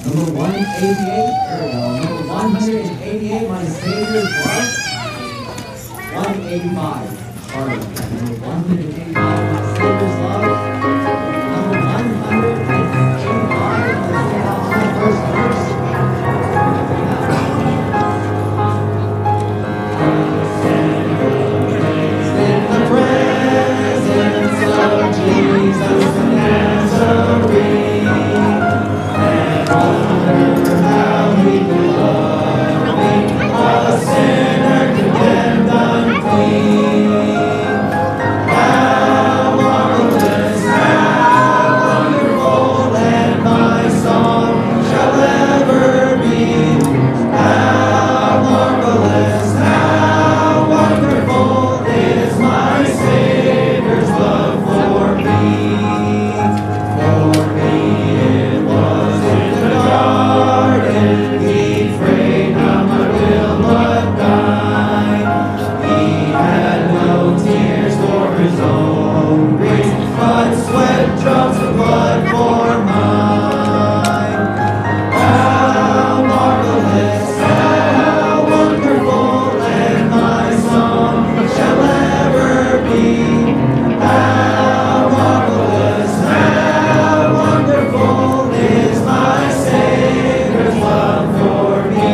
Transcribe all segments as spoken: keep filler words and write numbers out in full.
Number one eighty-eight, there we go. Number one eighty-eight, My Savior's Love. one eighty-five, sorry. Number one eighty-five, My Savior's Love. Number one eighty-five, let's get out on the first verse. In the presence of Jesus the Nazarene, and wonder how he loved me, a sinner condemned unclean. How marvelous, how wonderful, and my song shall ever be. How marvelous, how wonderful is my Savior's love for me. For me it was in the garden, he prayed, now my will but thine. He had no tears for his own griefs, but sweat drops of blood for mine. How marvelous, how wonderful, and my song shall ever be. How marvelous, how wonderful is my Savior's love for me.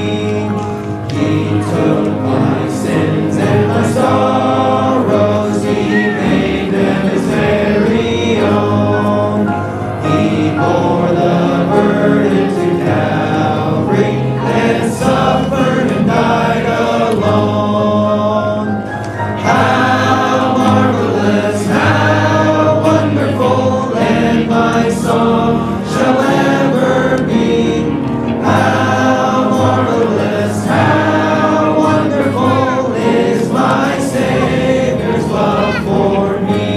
He took my sins and my sorrows, he made them his very own. He bore the burden to Calvary and suffered and died alone. How marvelous, how wonderful, and my song shall ever be. How marvelous, how wonderful is my Savior's love for me.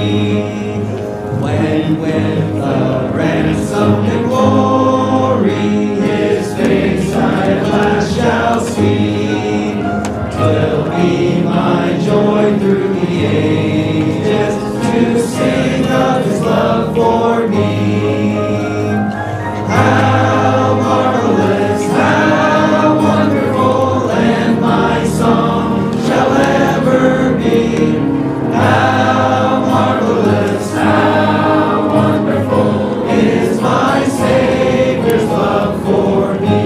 When with the ransom and glory his face I at last shall see, 'twill be my joy through the ages to sing of his love for me. How marvelous, how wonderful, and my song shall ever be. How marvelous, how wonderful is my Savior's love for me.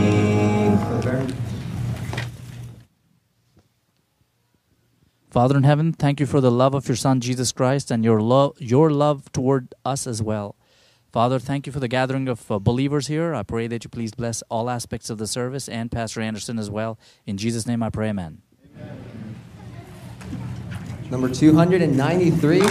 Father in heaven, thank you for the love of your Son, Jesus Christ, and your love, your love toward us as well. Father, thank you for the gathering of uh, believers here. I pray that you please bless all aspects of the service and Pastor Anderson as well. In Jesus' name I pray, amen. Number two ninety-three.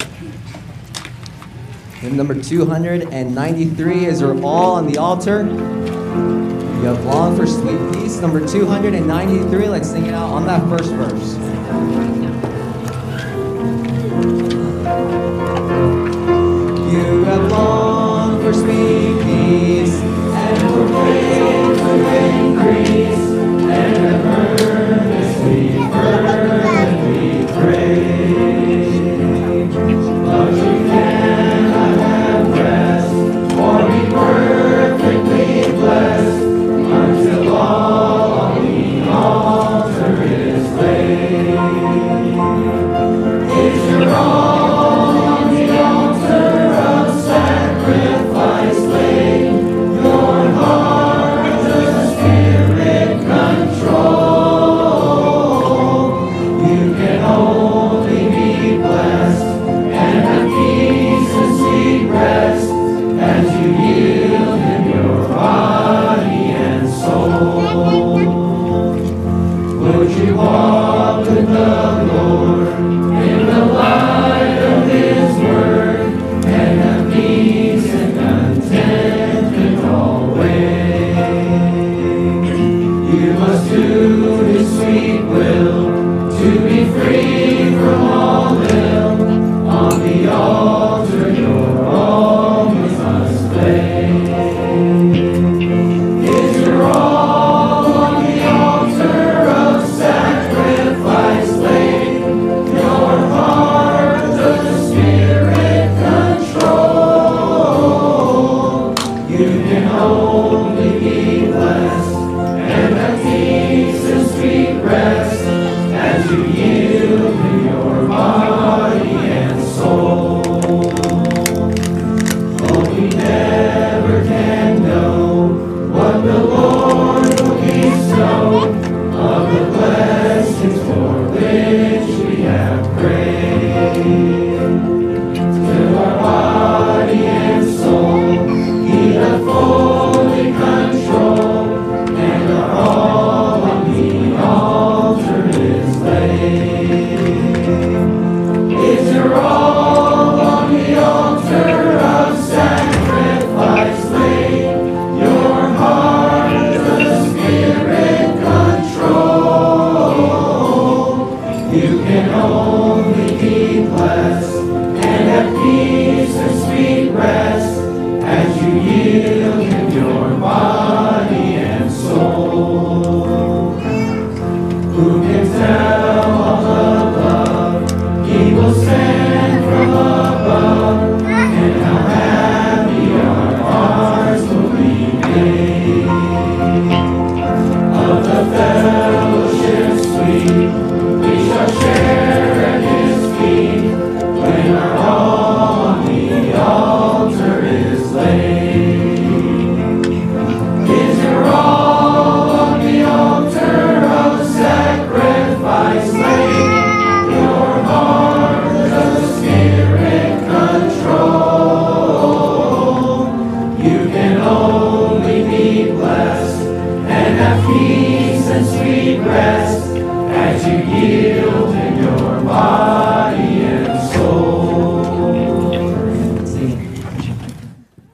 And number two ninety-three, as we're all on the altar, you have Long for Sweet Peace. Number two ninety-three, let's sing it out on that first verse. You have longed for sweet peace, and for faith to increase, and have earnestly, fervently prayed. But you cannot have rest, or be perfectly blessed, until all on the altar is laid. Is your all on the altar of sacrifice laid? Your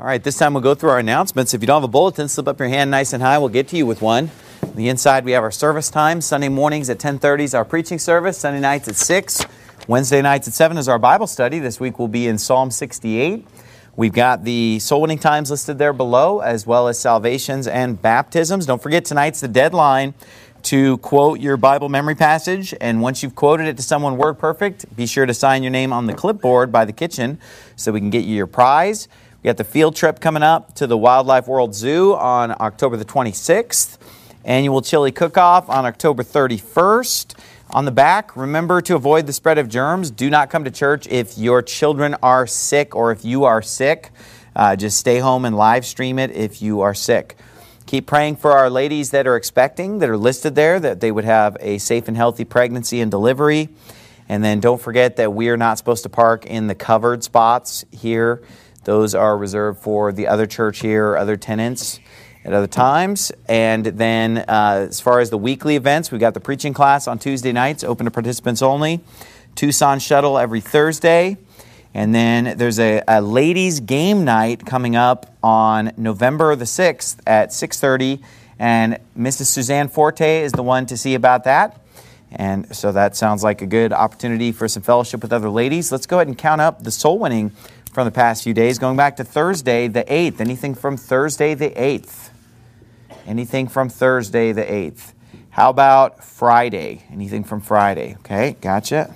All right, this time we'll go through our announcements. If you don't have a bulletin, slip up your hand nice and high. We'll get to you with one. On the inside, we have our service time. Sunday mornings at ten thirty is our preaching service. Sunday nights at six. Wednesday nights at seven is our Bible study. This week we'll be in Psalm sixty-eight. We've got the soul winning times listed there below, as well as salvations and baptisms. Don't forget, tonight's the deadline to quote your Bible memory passage. And once you've quoted it to someone word perfect, be sure to sign your name on the clipboard by the kitchen so we can get you your prize. We got the field trip coming up to the Wildlife World Zoo on October the twenty-sixth. Annual chili cook-off on October thirty-first. On the back, remember to avoid the spread of germs. Do not come to church if your children are sick or if you are sick. Uh, just stay home and live stream it if you are sick. Keep praying for our ladies that are expecting, that are listed there, that they would have a safe and healthy pregnancy and delivery. And then don't forget that we are not supposed to park in the covered spots here. Those are reserved for the other church here, other tenants at other times. And then uh, as far as the weekly events, we've got the preaching class on Tuesday nights, open to participants only. Tucson Shuttle every Thursday. And then there's a, a ladies' game night coming up on November the sixth at six thirty. And Missus Suzanne Forte is the one to see about that. And so that sounds like a good opportunity for some fellowship with other ladies. Let's go ahead and count up the soul winning from the past few days. Going back to Thursday the eighth. Anything from Thursday the eighth? Anything from Thursday the eighth? How about Friday? Anything from Friday? Okay, gotcha.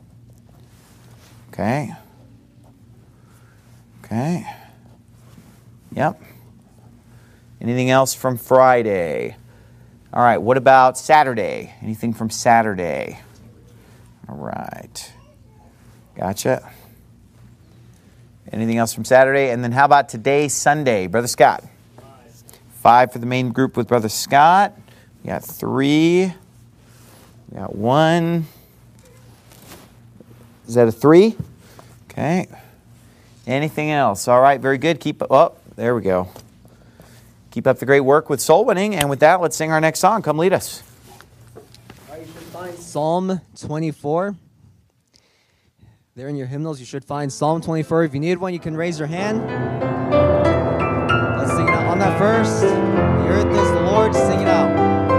Okay. Okay. Yep. Anything else from Friday? All right, what about Saturday? Anything from Saturday? All right. Gotcha. Anything else from Saturday? And then how about today, Sunday? Brother Scott? Five. Five for the main group with Brother Scott. We got three. We got one. Is that a three? Okay. Anything else? All right, very good. Keep up. Oh, there we go. Keep up the great work with soul winning. And with that, let's sing our next song. Come lead us. All right, you should find Psalm twenty-four. There in your hymnals, you should find Psalm twenty-four. If you need one, you can raise your hand. Let's sing it out on that verse. The earth is the Lord. Sing it out.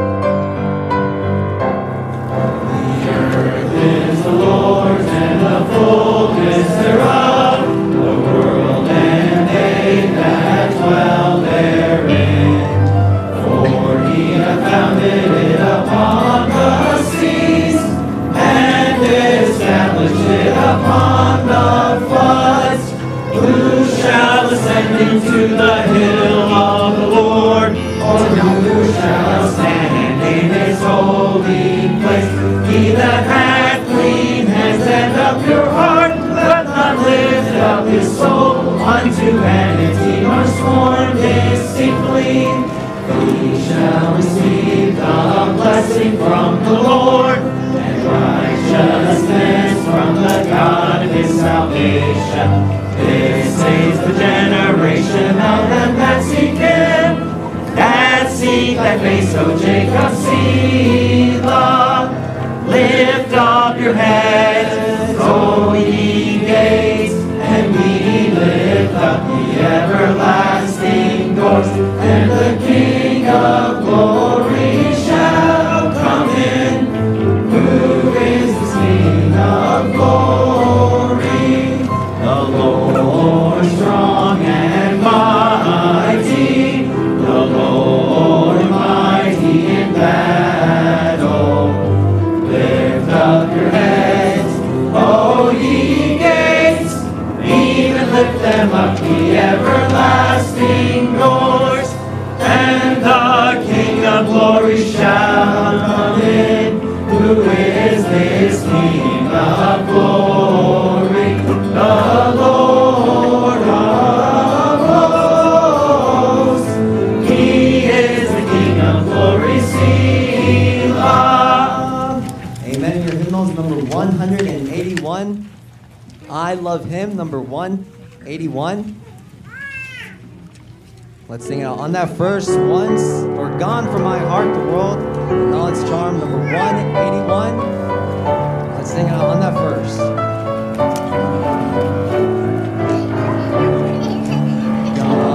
The earth is the Lord's and the fullness thereof, the world and they that dwell therein. For he hath founded it upon the seas, and established it upon the floods. Who shall ascend into the hill of the Lord? Or who shall stand in his holy place? He that hath clean hands and a pure heart, that not lift up his soul unto vanity, nor sworn deceitfully. He shall receive the blessing from the Lord, and righteousness from the God of his salvation. This is the generation of them that seek him, that seek thy face, O Jacob, Selah. Lift up your heads, O ye gates, and we lift up the everlasting doors, and the King of glory shall come in. Who is this King of glory? The Lord strong and mighty, the Lord mighty in battle. Lift up your heads, O ye gates, even lift them up, the everlasting doors, and the King of glory shall come in. Who is this King of glory? The Lord of hosts. He is the King of glory. Selah. Amen. Your hymnals number one eighty-one. I love him, number one eighty-one. Let's sing it out on that verse once. Or gone from my heart, the world, and all its charm, number one eighty-one. Let's sing it out on that verse. God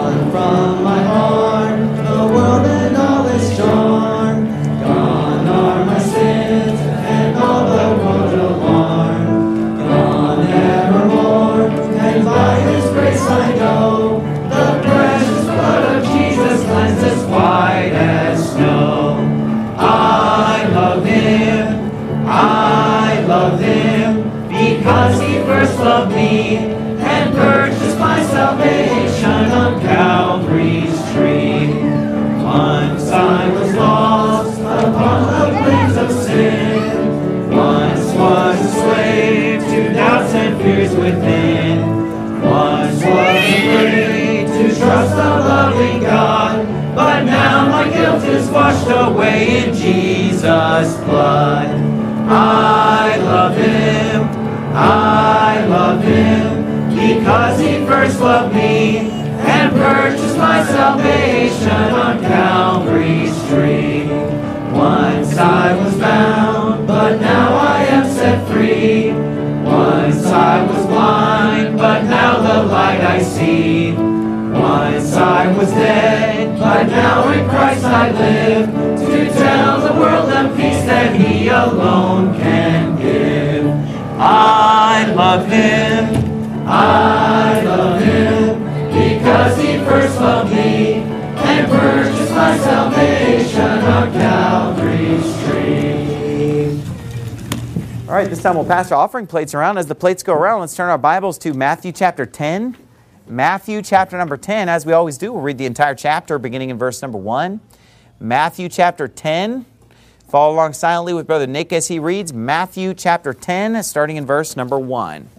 trust the loving God. But now my guilt is washed away in Jesus' blood. I love him, I love him, because he first loved me and purchased my salvation on Calvary's tree. Once I was bound, but now I am set free. Once I was blind, but now the light I see. Once I was dead, but now in Christ I live, to tell the world the peace that he alone can give. I love him, I love him, because he first loved me and purchased my salvation on Calvary's tree. All right, this time we'll pass our offering plates around. As the plates go around, let's turn our Bibles to Matthew chapter ten. Matthew chapter number ten, as we always do, we'll read the entire chapter beginning in verse number one. Matthew chapter ten. Follow along silently with Brother Nick as he reads Matthew chapter ten, starting in verse number one.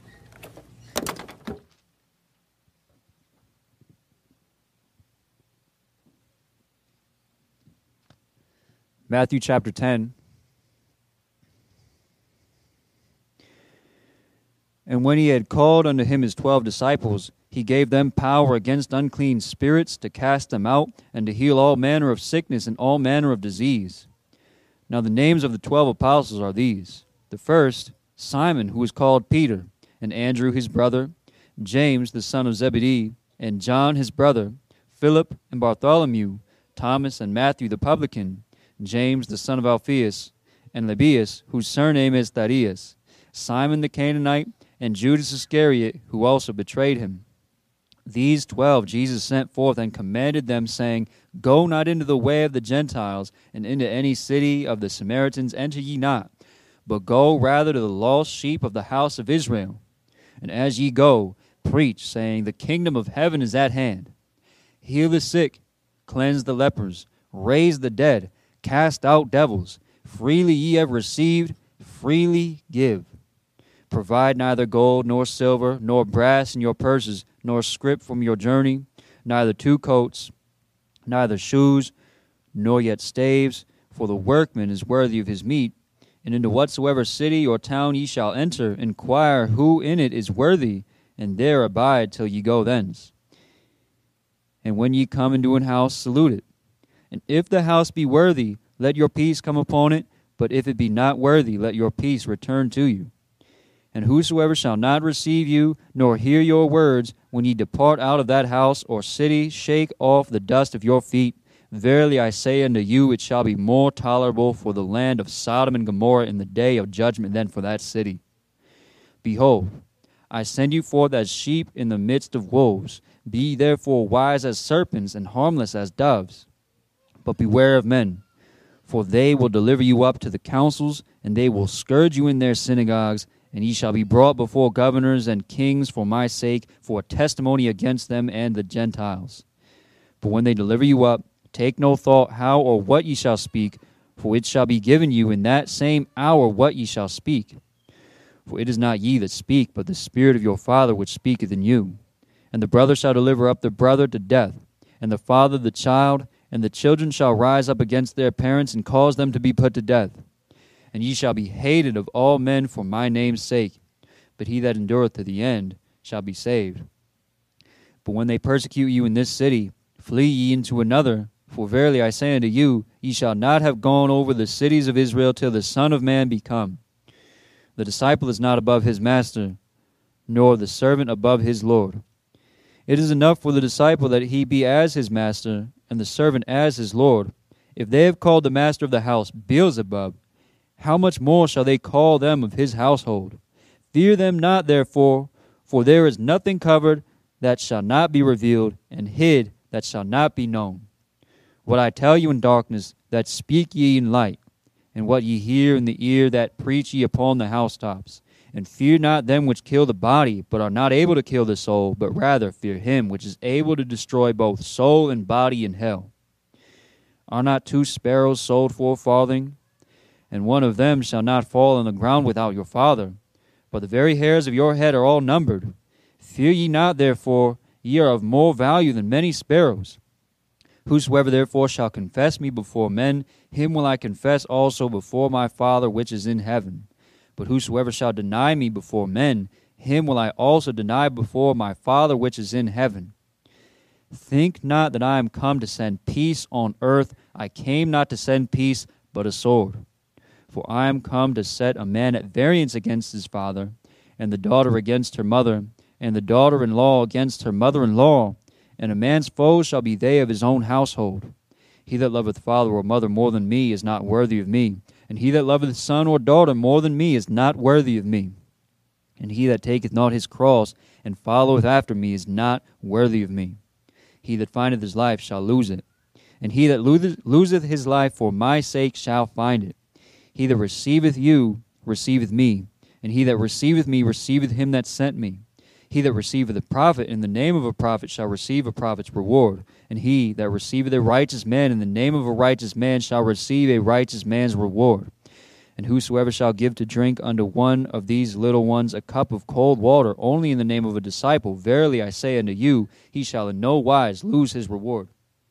Matthew chapter ten. And when he had called unto him his twelve disciples, he gave them power against unclean spirits to cast them out, and to heal all manner of sickness and all manner of disease. Now the names of the twelve apostles are these: the first, Simon, who was called Peter, and Andrew his brother, James the son of Zebedee, and John his brother, Philip and Bartholomew, Thomas and Matthew the publican, James the son of Alphaeus, and Lebbaeus, whose surname is Thaddeus, Simon the Canaanite, and Judas Iscariot, who also betrayed him. These twelve Jesus sent forth and commanded them, saying, Go not into the way of the Gentiles, and into any city of the Samaritans enter ye not, but go rather to the lost sheep of the house of Israel. And as ye go, preach, saying, The kingdom of heaven is at hand. Heal the sick, cleanse the lepers, raise the dead, cast out devils. Freely ye have received, freely give. Provide neither gold nor silver, nor brass in your purses, nor scrip from your journey, neither two coats, neither shoes, nor yet staves, for the workman is worthy of his meat. And into whatsoever city or town ye shall enter, inquire who in it is worthy, and there abide till ye go thence. And when ye come into an house, salute it. And if the house be worthy, let your peace come upon it, but if it be not worthy, let your peace return to you. And whosoever shall not receive you, nor hear your words, when ye depart out of that house or city, shake off the dust of your feet. Verily I say unto you, it shall be more tolerable for the land of Sodom and Gomorrah in the day of judgment than for that city. Behold, I send you forth as sheep in the midst of wolves. Be ye therefore wise as serpents and harmless as doves. But beware of men, for they will deliver you up to the councils, and they will scourge you in their synagogues, and ye shall be brought before governors and kings for my sake, for a testimony against them and the Gentiles. But when they deliver you up, take no thought how or what ye shall speak, for it shall be given you in that same hour what ye shall speak. For it is not ye that speak, but the Spirit of your Father which speaketh in you. And the brother shall deliver up the brother to death, and the father the child, and the children shall rise up against their parents, and cause them to be put to death. And ye shall be hated of all men for my name's sake, but he that endureth to the end shall be saved. But when they persecute you in this city, flee ye into another, for verily I say unto you, ye shall not have gone over the cities of Israel till the Son of Man be come. The disciple is not above his master, nor the servant above his Lord. It is enough for the disciple that he be as his master, and the servant as his Lord. If they have called the master of the house Beelzebub, how much more shall they call them of his household? Fear them not, therefore, for there is nothing covered that shall not be revealed, and hid that shall not be known. What I tell you in darkness, that speak ye in light, and what ye hear in the ear, that preach ye upon the housetops. And fear not them which kill the body, but are not able to kill the soul, but rather fear him which is able to destroy both soul and body in hell. Are not two sparrows sold for a farthing? And one of them shall not fall on the ground without your Father. But the very hairs of your head are all numbered. Fear ye not, therefore, Ye are of more value than many sparrows. Whosoever therefore shall confess me before men, him will I confess also before my Father which is in heaven. But whosoever shall deny me before men, him will I also deny before my Father which is in heaven. Think not that I am come to send peace on earth. I came not to send peace, but a sword. For I am come to set a man at variance against his father, and the daughter against her mother, and the daughter-in-law against her mother-in-law. And a man's foes shall be they of his own household. He that loveth father or mother more than me is not worthy of me, and he that loveth son or daughter more than me is not worthy of me. And he that taketh not his cross and followeth after me is not worthy of me. He that findeth his life shall lose it, and he that loseth his life for my sake shall find it. He that receiveth you receiveth me, and he that receiveth me receiveth him that sent me. He that receiveth a prophet in the name of a prophet shall receive a prophet's reward, and he that receiveth a righteous man in the name of a righteous man shall receive a righteous man's reward. And whosoever shall give to drink unto one of these little ones a cup of cold water only in the name of a disciple, verily I say unto you, he shall in no wise lose his reward.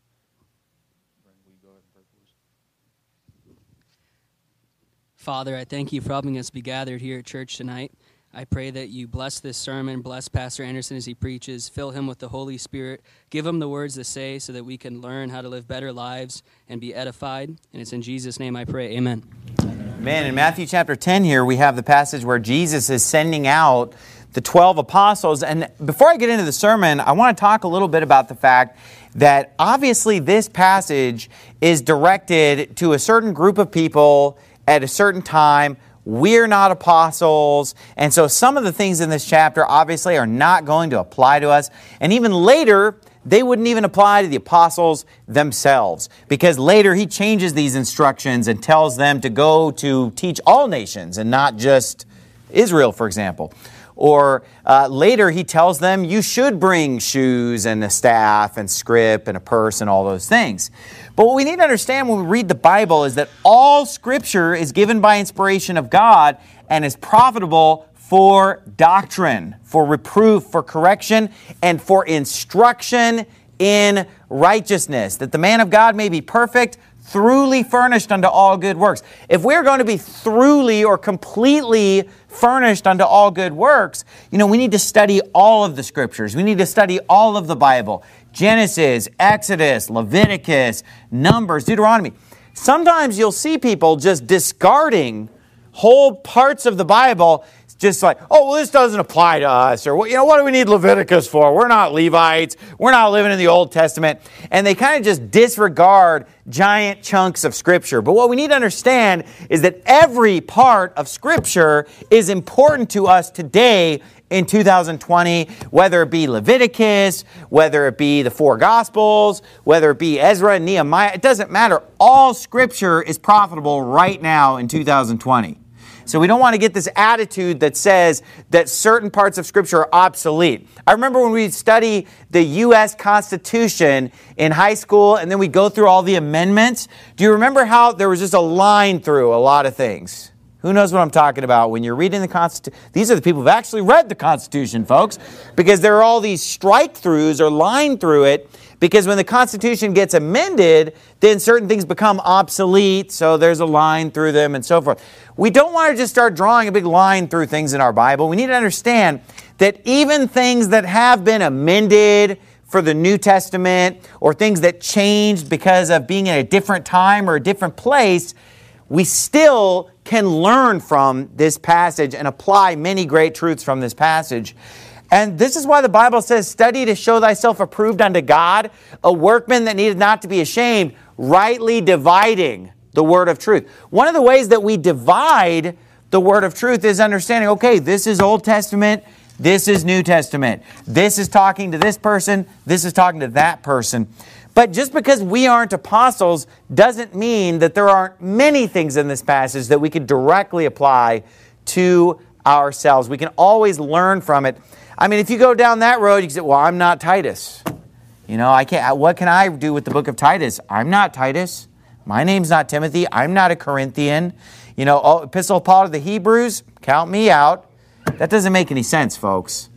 Father, I thank you for helping us be gathered here at church tonight. I pray that you bless this sermon, bless Pastor Anderson as he preaches, fill him with the Holy Spirit, give him the words to say so that we can learn how to live better lives and be edified. And it's in Jesus' name I pray, amen. Man, in Matthew chapter ten here, we have the passage where Jesus is sending out the twelve apostles. And before I get into the sermon, I want to talk a little bit about the fact that obviously this passage is directed to a certain group of people at a certain time. We're not apostles. And so some of the things in this chapter obviously are not going to apply to us. And even later, they wouldn't even apply to the apostles themselves, because later he changes these instructions and tells them to go to teach all nations and not just Israel, for example. Or uh, later he tells them you should bring shoes and a staff and scrip and a purse and all those things. But what we need to understand when we read the Bible is that all Scripture is given by inspiration of God and is profitable for doctrine, for reproof, for correction, and for instruction in righteousness, that the man of God may be perfect, throughly furnished unto all good works. If we're going to be throughly or completely furnished unto all good works, you know, we need to study all of the Scriptures. We need to study all of the Bible. Genesis, Exodus, Leviticus, Numbers, Deuteronomy. Sometimes you'll see people just discarding whole parts of the Bible, just like, oh, well, this doesn't apply to us, or, you know, what do we need Leviticus for? We're not Levites. We're not living in the Old Testament. And they kind of just disregard giant chunks of Scripture. But what we need to understand is that every part of Scripture is important to us today in two thousand twenty, whether it be Leviticus, whether it be the four Gospels, whether it be Ezra and Nehemiah. It doesn't matter. All Scripture is profitable right now in two thousand twenty. So we don't want to get this attitude that says that certain parts of Scripture are obsolete. I remember when we study the U S Constitution in high school, and then we go through all the amendments. Do you remember how there was just a line through a lot of things? Who knows what I'm talking about when you're reading the Constitution? These are the people who've actually read the Constitution, folks, because there are all these strike-throughs or line through it, because when the Constitution gets amended, then certain things become obsolete, so there's a line through them and so forth. We don't want to just start drawing a big line through things in our Bible. We need to understand that even things that have been amended for the New Testament, or things that changed because of being in a different time or a different place, we still can learn from this passage and apply many great truths from this passage. And this is why the Bible says, study to show thyself approved unto God, a workman that needed not to be ashamed, rightly dividing the word of truth. One of the ways that we divide the word of truth is understanding, okay, this is Old Testament, this is New Testament. This is talking to this person, this is talking to that person. But just because we aren't apostles doesn't mean that there aren't many things in this passage that we could directly apply to ourselves. We can always learn from it. I mean, if you go down that road, you can say, well, I'm not Titus. You know, I can't. What can I do with the book of Titus? I'm not Titus. My name's not Timothy. I'm not a Corinthian. You know, Epistle of Paul to the Hebrews, count me out. That doesn't make any sense, folks.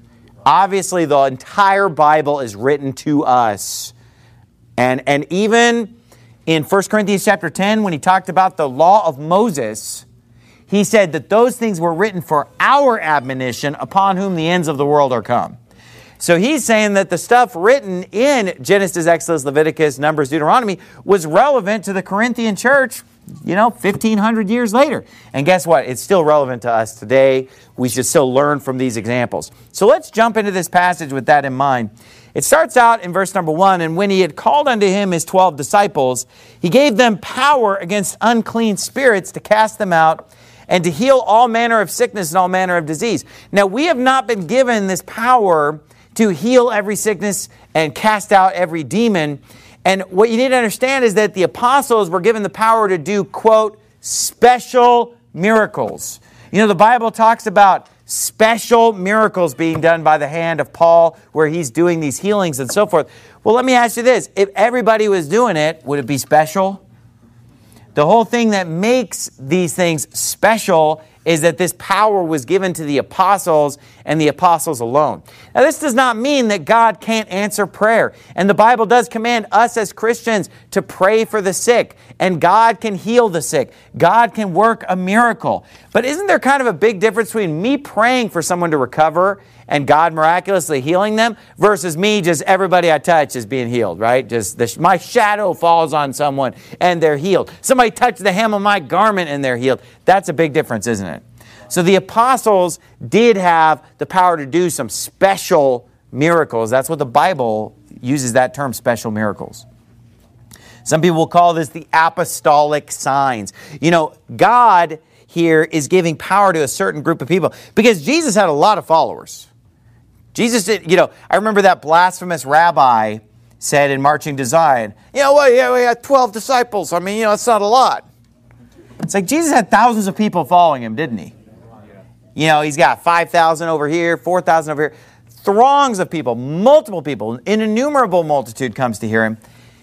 Obviously, the entire Bible is written to us. And, and even in First Corinthians chapter ten, when he talked about the law of Moses, he said that those things were written for our admonition, upon whom the ends of the world are come. So he's saying that the stuff written in Genesis, Exodus, Leviticus, Numbers, Deuteronomy was relevant to the Corinthian church, you know, fifteen hundred years later. And guess what? It's still relevant to us today. We should still learn from these examples. So let's jump into this passage with that in mind. It starts out in verse number one, and when he had called unto him his twelve disciples, he gave them power against unclean spirits to cast them out and to heal all manner of sickness and all manner of disease. Now, we have not been given this power to heal every sickness and cast out every demon. And what you need to understand is that the apostles were given the power to do, quote, special miracles. You know, the Bible talks about special miracles being done by the hand of Paul, where he's doing these healings and so forth. Well, let me ask you this. If everybody was doing it, would it be special? The whole thing that makes these things special is that this power was given to the apostles and the apostles alone. Now, this does not mean that God can't answer prayer. And the Bible does command us as Christians to pray for the sick. And God can heal the sick. God can work a miracle. But isn't there kind of a big difference between me praying for someone to recover and God miraculously healing them versus me, just everybody I touch is being healed, right? Just the, my shadow falls on someone and they're healed. Somebody touched the hem of my garment and they're healed. That's a big difference, isn't it? So the apostles did have the power to do some special miracles. That's what the Bible uses, that term, special miracles. Some people will call this the apostolic signs. You know, God here is giving power to a certain group of people because Jesus had a lot of followers. Jesus did, you know, I remember that blasphemous rabbi said in Marching to Zion, you know, well, yeah, we had twelve disciples. I mean, you know, it's not a lot. It's like Jesus had thousands of people following him, didn't he? You know, he's got five thousand over here, four thousand over here. Throngs of people, multiple people, an innumerable multitude comes to hear him.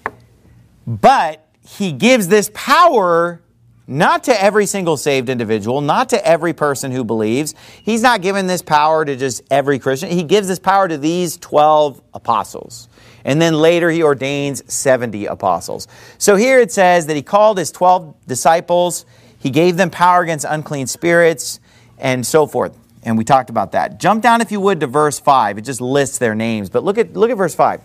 But he gives this power not to every single saved individual, not to every person who believes. He's not giving this power to just every Christian. He gives this power to these twelve apostles. And then later he ordains seventy apostles. So here it says that he called his twelve disciples. He gave them power against unclean spirits and so forth. And we talked about that. Jump down, if you would, to verse five. It just lists their names. But look at, look at verse five.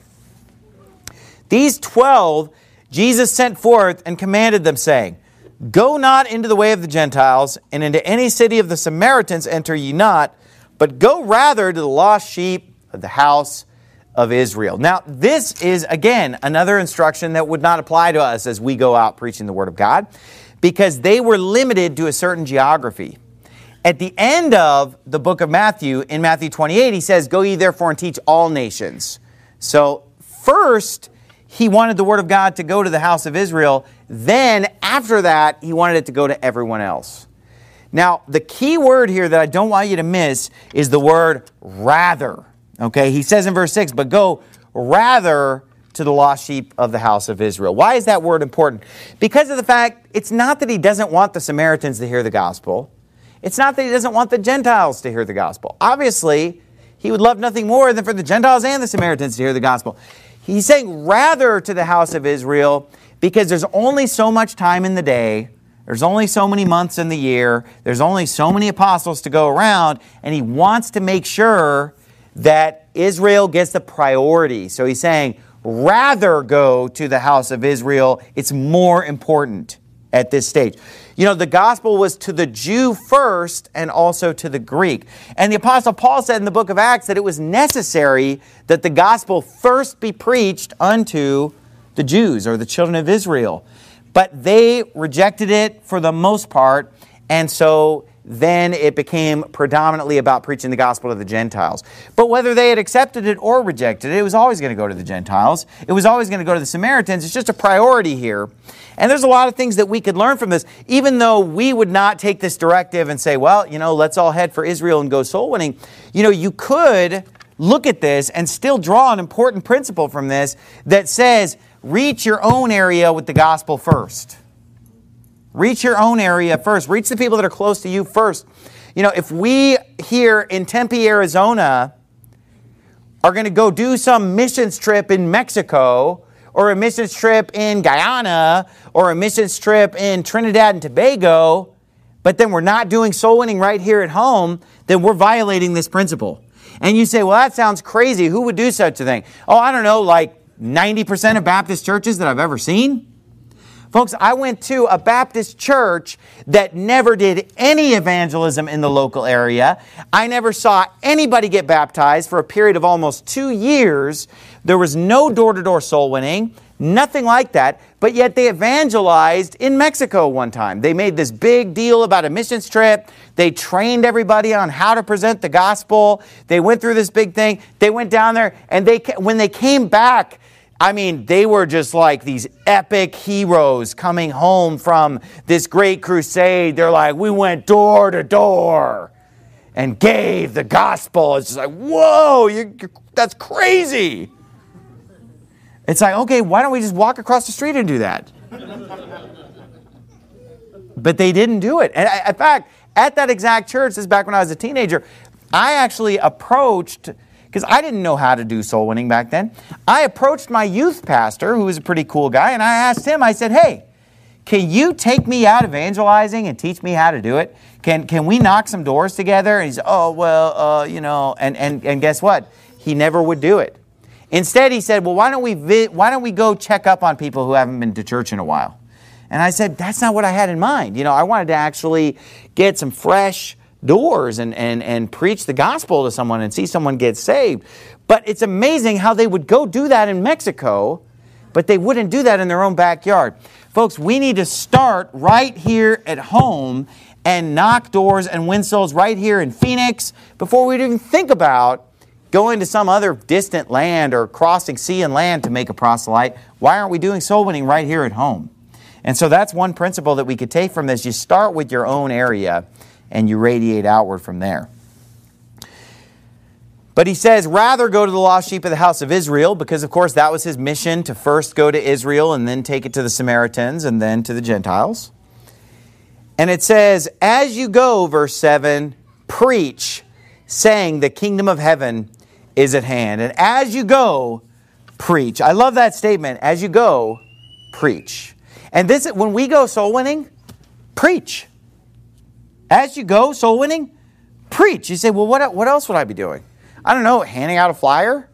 These twelve Jesus sent forth and commanded them, saying, Go not into the way of the Gentiles, and into any city of the Samaritans enter ye not, but go rather to the lost sheep of the house of Israel. Now, this is, again, another instruction that would not apply to us as we go out preaching the Word of God, because they were limited to a certain geography. At the end of the book of Matthew, in Matthew twenty-eight, he says, Go ye therefore and teach all nations. So, first, he wanted the Word of God to go to the house of Israel. Then, after that, he wanted it to go to everyone else. Now, the key word here that I don't want you to miss is the word rather. Okay, he says in verse six, but go rather to the lost sheep of the house of Israel. Why is that word important? Because of the fact, it's not that he doesn't want the Samaritans to hear the gospel. It's not that he doesn't want the Gentiles to hear the gospel. Obviously, he would love nothing more than for the Gentiles and the Samaritans to hear the gospel. He's saying rather to the house of Israel because there's only so much time in the day. There's only so many months in the year. There's only so many apostles to go around. And he wants to make sure that Israel gets the priority. So he's saying rather go to the house of Israel. It's more important at this stage. You know, the gospel was to the Jew first and also to the Greek. And the Apostle Paul said in the book of Acts that it was necessary that the gospel first be preached unto the Jews or the children of Israel. But they rejected it for the most part, and so then it became predominantly about preaching the gospel to the Gentiles. But whether they had accepted it or rejected it, it was always going to go to the Gentiles. It was always going to go to the Samaritans. It's just a priority here. And there's a lot of things that we could learn from this, even though we would not take this directive and say, well, you know, let's all head for Israel and go soul winning. You know, you could look at this and still draw an important principle from this that says, reach your own area with the gospel first. Reach your own area first. Reach the people that are close to you first. You know, if we here in Tempe, Arizona, are going to go do some missions trip in Mexico, or a missions trip in Guyana, or a missions trip in Trinidad and Tobago, but then we're not doing soul winning right here at home, then we're violating this principle. And you say, well, that sounds crazy. Who would do such a thing? Oh, I don't know, like ninety percent of Baptist churches that I've ever seen. Folks, I went to a Baptist church that never did any evangelism in the local area. I never saw anybody get baptized for a period of almost two years. There was no door-to-door soul winning, nothing like that. But yet they evangelized in Mexico one time. They made this big deal about a missions trip. They trained everybody on how to present the gospel. They went through this big thing. They went down there, and they when they came back, I mean, they were just like these epic heroes coming home from this great crusade. They're like, we went door to door and gave the gospel. It's just like, whoa, you, that's crazy. It's like, okay, why don't we just walk across the street and do that? But they didn't do it. And I, in fact, at that exact church, this is back when I was a teenager, I actually approached, because I didn't know how to do soul winning back then. I approached my youth pastor, who was a pretty cool guy, and I asked him, I said, hey, can you take me out evangelizing and teach me how to do it? Can can we knock some doors together? And he said, oh, well, uh, you know, and, and, and guess what? He never would do it. Instead, he said, well, why don't we vi- why don't we go check up on people who haven't been to church in a while? And I said, that's not what I had in mind. You know, I wanted to actually get some fresh doors and, and, and preach the gospel to someone and see someone get saved. But it's amazing how they would go do that in Mexico, but they wouldn't do that in their own backyard. Folks, we need to start right here at home and knock doors and win souls right here in Phoenix before we even think about going to some other distant land or crossing sea and land to make a proselyte. Why aren't we doing soul winning right here at home? And so that's one principle that we could take from this. You start with your own area and you radiate outward from there. But he says, rather go to the lost sheep of the house of Israel, because of course that was his mission, to first go to Israel and then take it to the Samaritans and then to the Gentiles. And it says, as you go, verse seven, preach, saying the kingdom of heaven is at hand. And as you go, preach. I love that statement. As you go, preach. And this, when we go soul winning, preach. As you go soul winning, preach. You say, well, what, what else would I be doing? I don't know, handing out a flyer?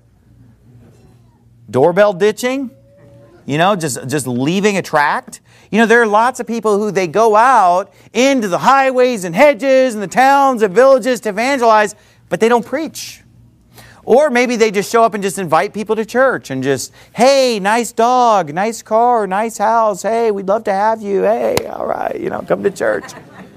Doorbell ditching? You know, just, just leaving a tract? You know, there are lots of people who they go out into the highways and hedges and the towns and villages to evangelize, but they don't preach. Or maybe they just show up and just invite people to church and just, hey, nice dog, nice car, nice house. Hey, we'd love to have you. Hey, all right, you know, come to church.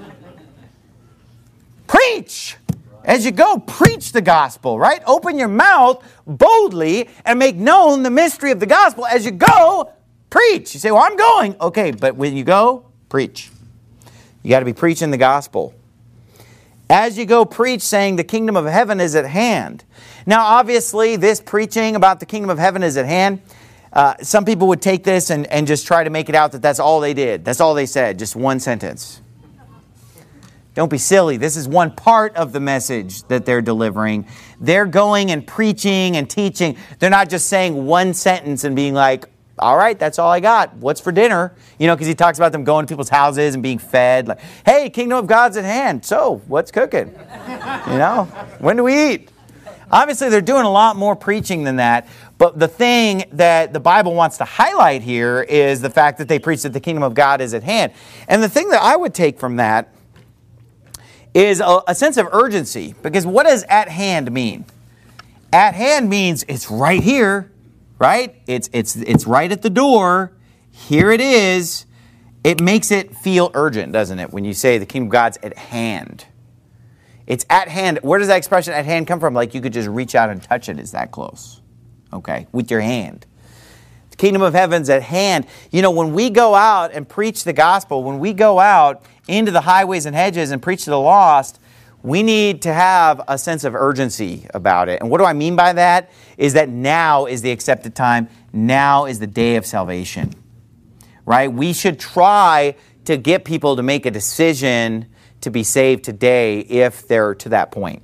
Preach. As you go, preach the gospel, right? Open your mouth boldly and make known the mystery of the gospel. As you go, preach. You say, well, I'm going. Okay, but when you go, preach. You got to be preaching the gospel. As you go, preach, saying the kingdom of heaven is at hand. Now, obviously, this preaching about the kingdom of heaven is at hand, uh, some people would take this and, and just try to make it out that that's all they did. That's all they said, just one sentence. Don't be silly. This is one part of the message that they're delivering. They're going and preaching and teaching. They're not just saying one sentence and being like, all right, that's all I got. What's for dinner? You know, because he talks about them going to people's houses and being fed. Like, hey, kingdom of God's at hand. So, what's cooking? You know, when do we eat? Obviously, they're doing a lot more preaching than that. But the thing that the Bible wants to highlight here is the fact that they preach that the kingdom of God is at hand. And the thing that I would take from that is a, a sense of urgency. Because what does at hand mean? At hand means it's right here, right? It's, it's, it's right at the door. Here it is. It makes it feel urgent, doesn't it, when you say the kingdom of God's at hand. It's at hand. Where does that expression at hand come from? Like you could just reach out and touch it. It's that close. Okay, with your hand. The kingdom of heaven's at hand. You know, when we go out and preach the gospel, when we go out into the highways and hedges and preach to the lost, we need to have a sense of urgency about it. And what do I mean by that? Is that now is the accepted time. Now is the day of salvation. Right? We should try to get people to make a decision to be saved today if they're to that point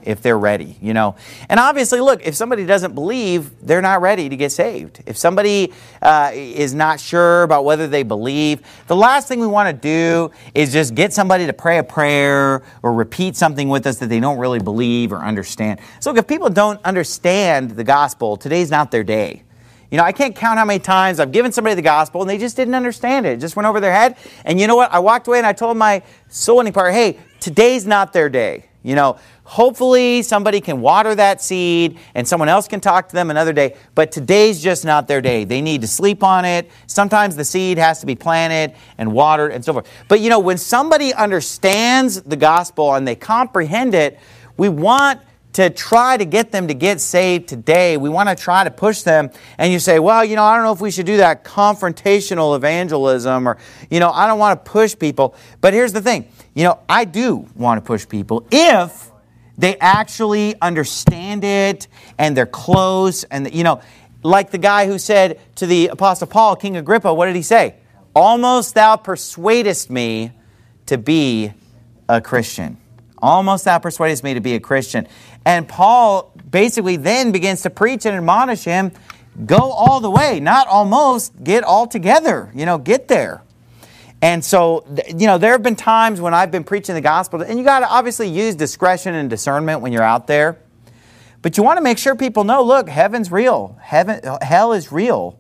if they're ready, you know. And obviously, look, if somebody doesn't believe, they're not ready to get saved. If somebody uh, is not sure about whether they believe, the last thing we want to do is just get somebody to pray a prayer or repeat something with us that they don't really believe or understand. So look, if people don't understand the gospel, today's not their day. You know, I can't count how many times I've given somebody the gospel and they just didn't understand it. It just went over their head. And you know what? I walked away and I told my soul winning partner, hey, today's not their day. You know, hopefully somebody can water that seed and someone else can talk to them another day. But today's just not their day. They need to sleep on it. Sometimes the seed has to be planted and watered and so forth. But you know, when somebody understands the gospel and they comprehend it, we want to try to get them to get saved today. We want to try to push them. And you say, well, you know, I don't know if we should do that confrontational evangelism, or, you know, I don't want to push people. But here's the thing. You know, I do want to push people if they actually understand it and they're close. And, you know, like the guy who said to the Apostle Paul, King Agrippa, what did he say? Almost thou persuadest me to be a Christian. Almost thou persuadest me to be a Christian. And Paul basically then begins to preach and admonish him, go all the way, not almost, get all together, you know, get there. And so, you know, there have been times when I've been preaching the gospel, and you got to obviously use discretion and discernment when you're out there. But you want to make sure people know, look, heaven's real. Heaven, hell is real.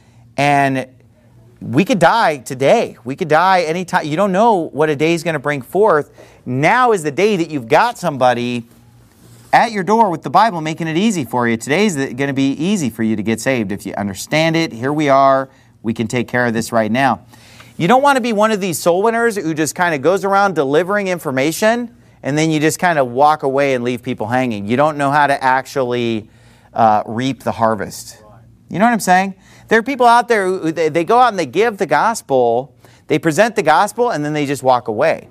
And we could die today. We could die anytime. You don't know what a day is going to bring forth. Now is the day that you've got somebody at your door with the Bible making it easy for you. Today is going to be easy for you to get saved. If you understand it, here we are. We can take care of this right now. You don't want to be one of these soul winners who just kind of goes around delivering information and then you just kind of walk away and leave people hanging. You don't know how to actually uh, reap the harvest. You know what I'm saying? There are people out there who they, they go out and they give the gospel, they present the gospel, and then they just walk away.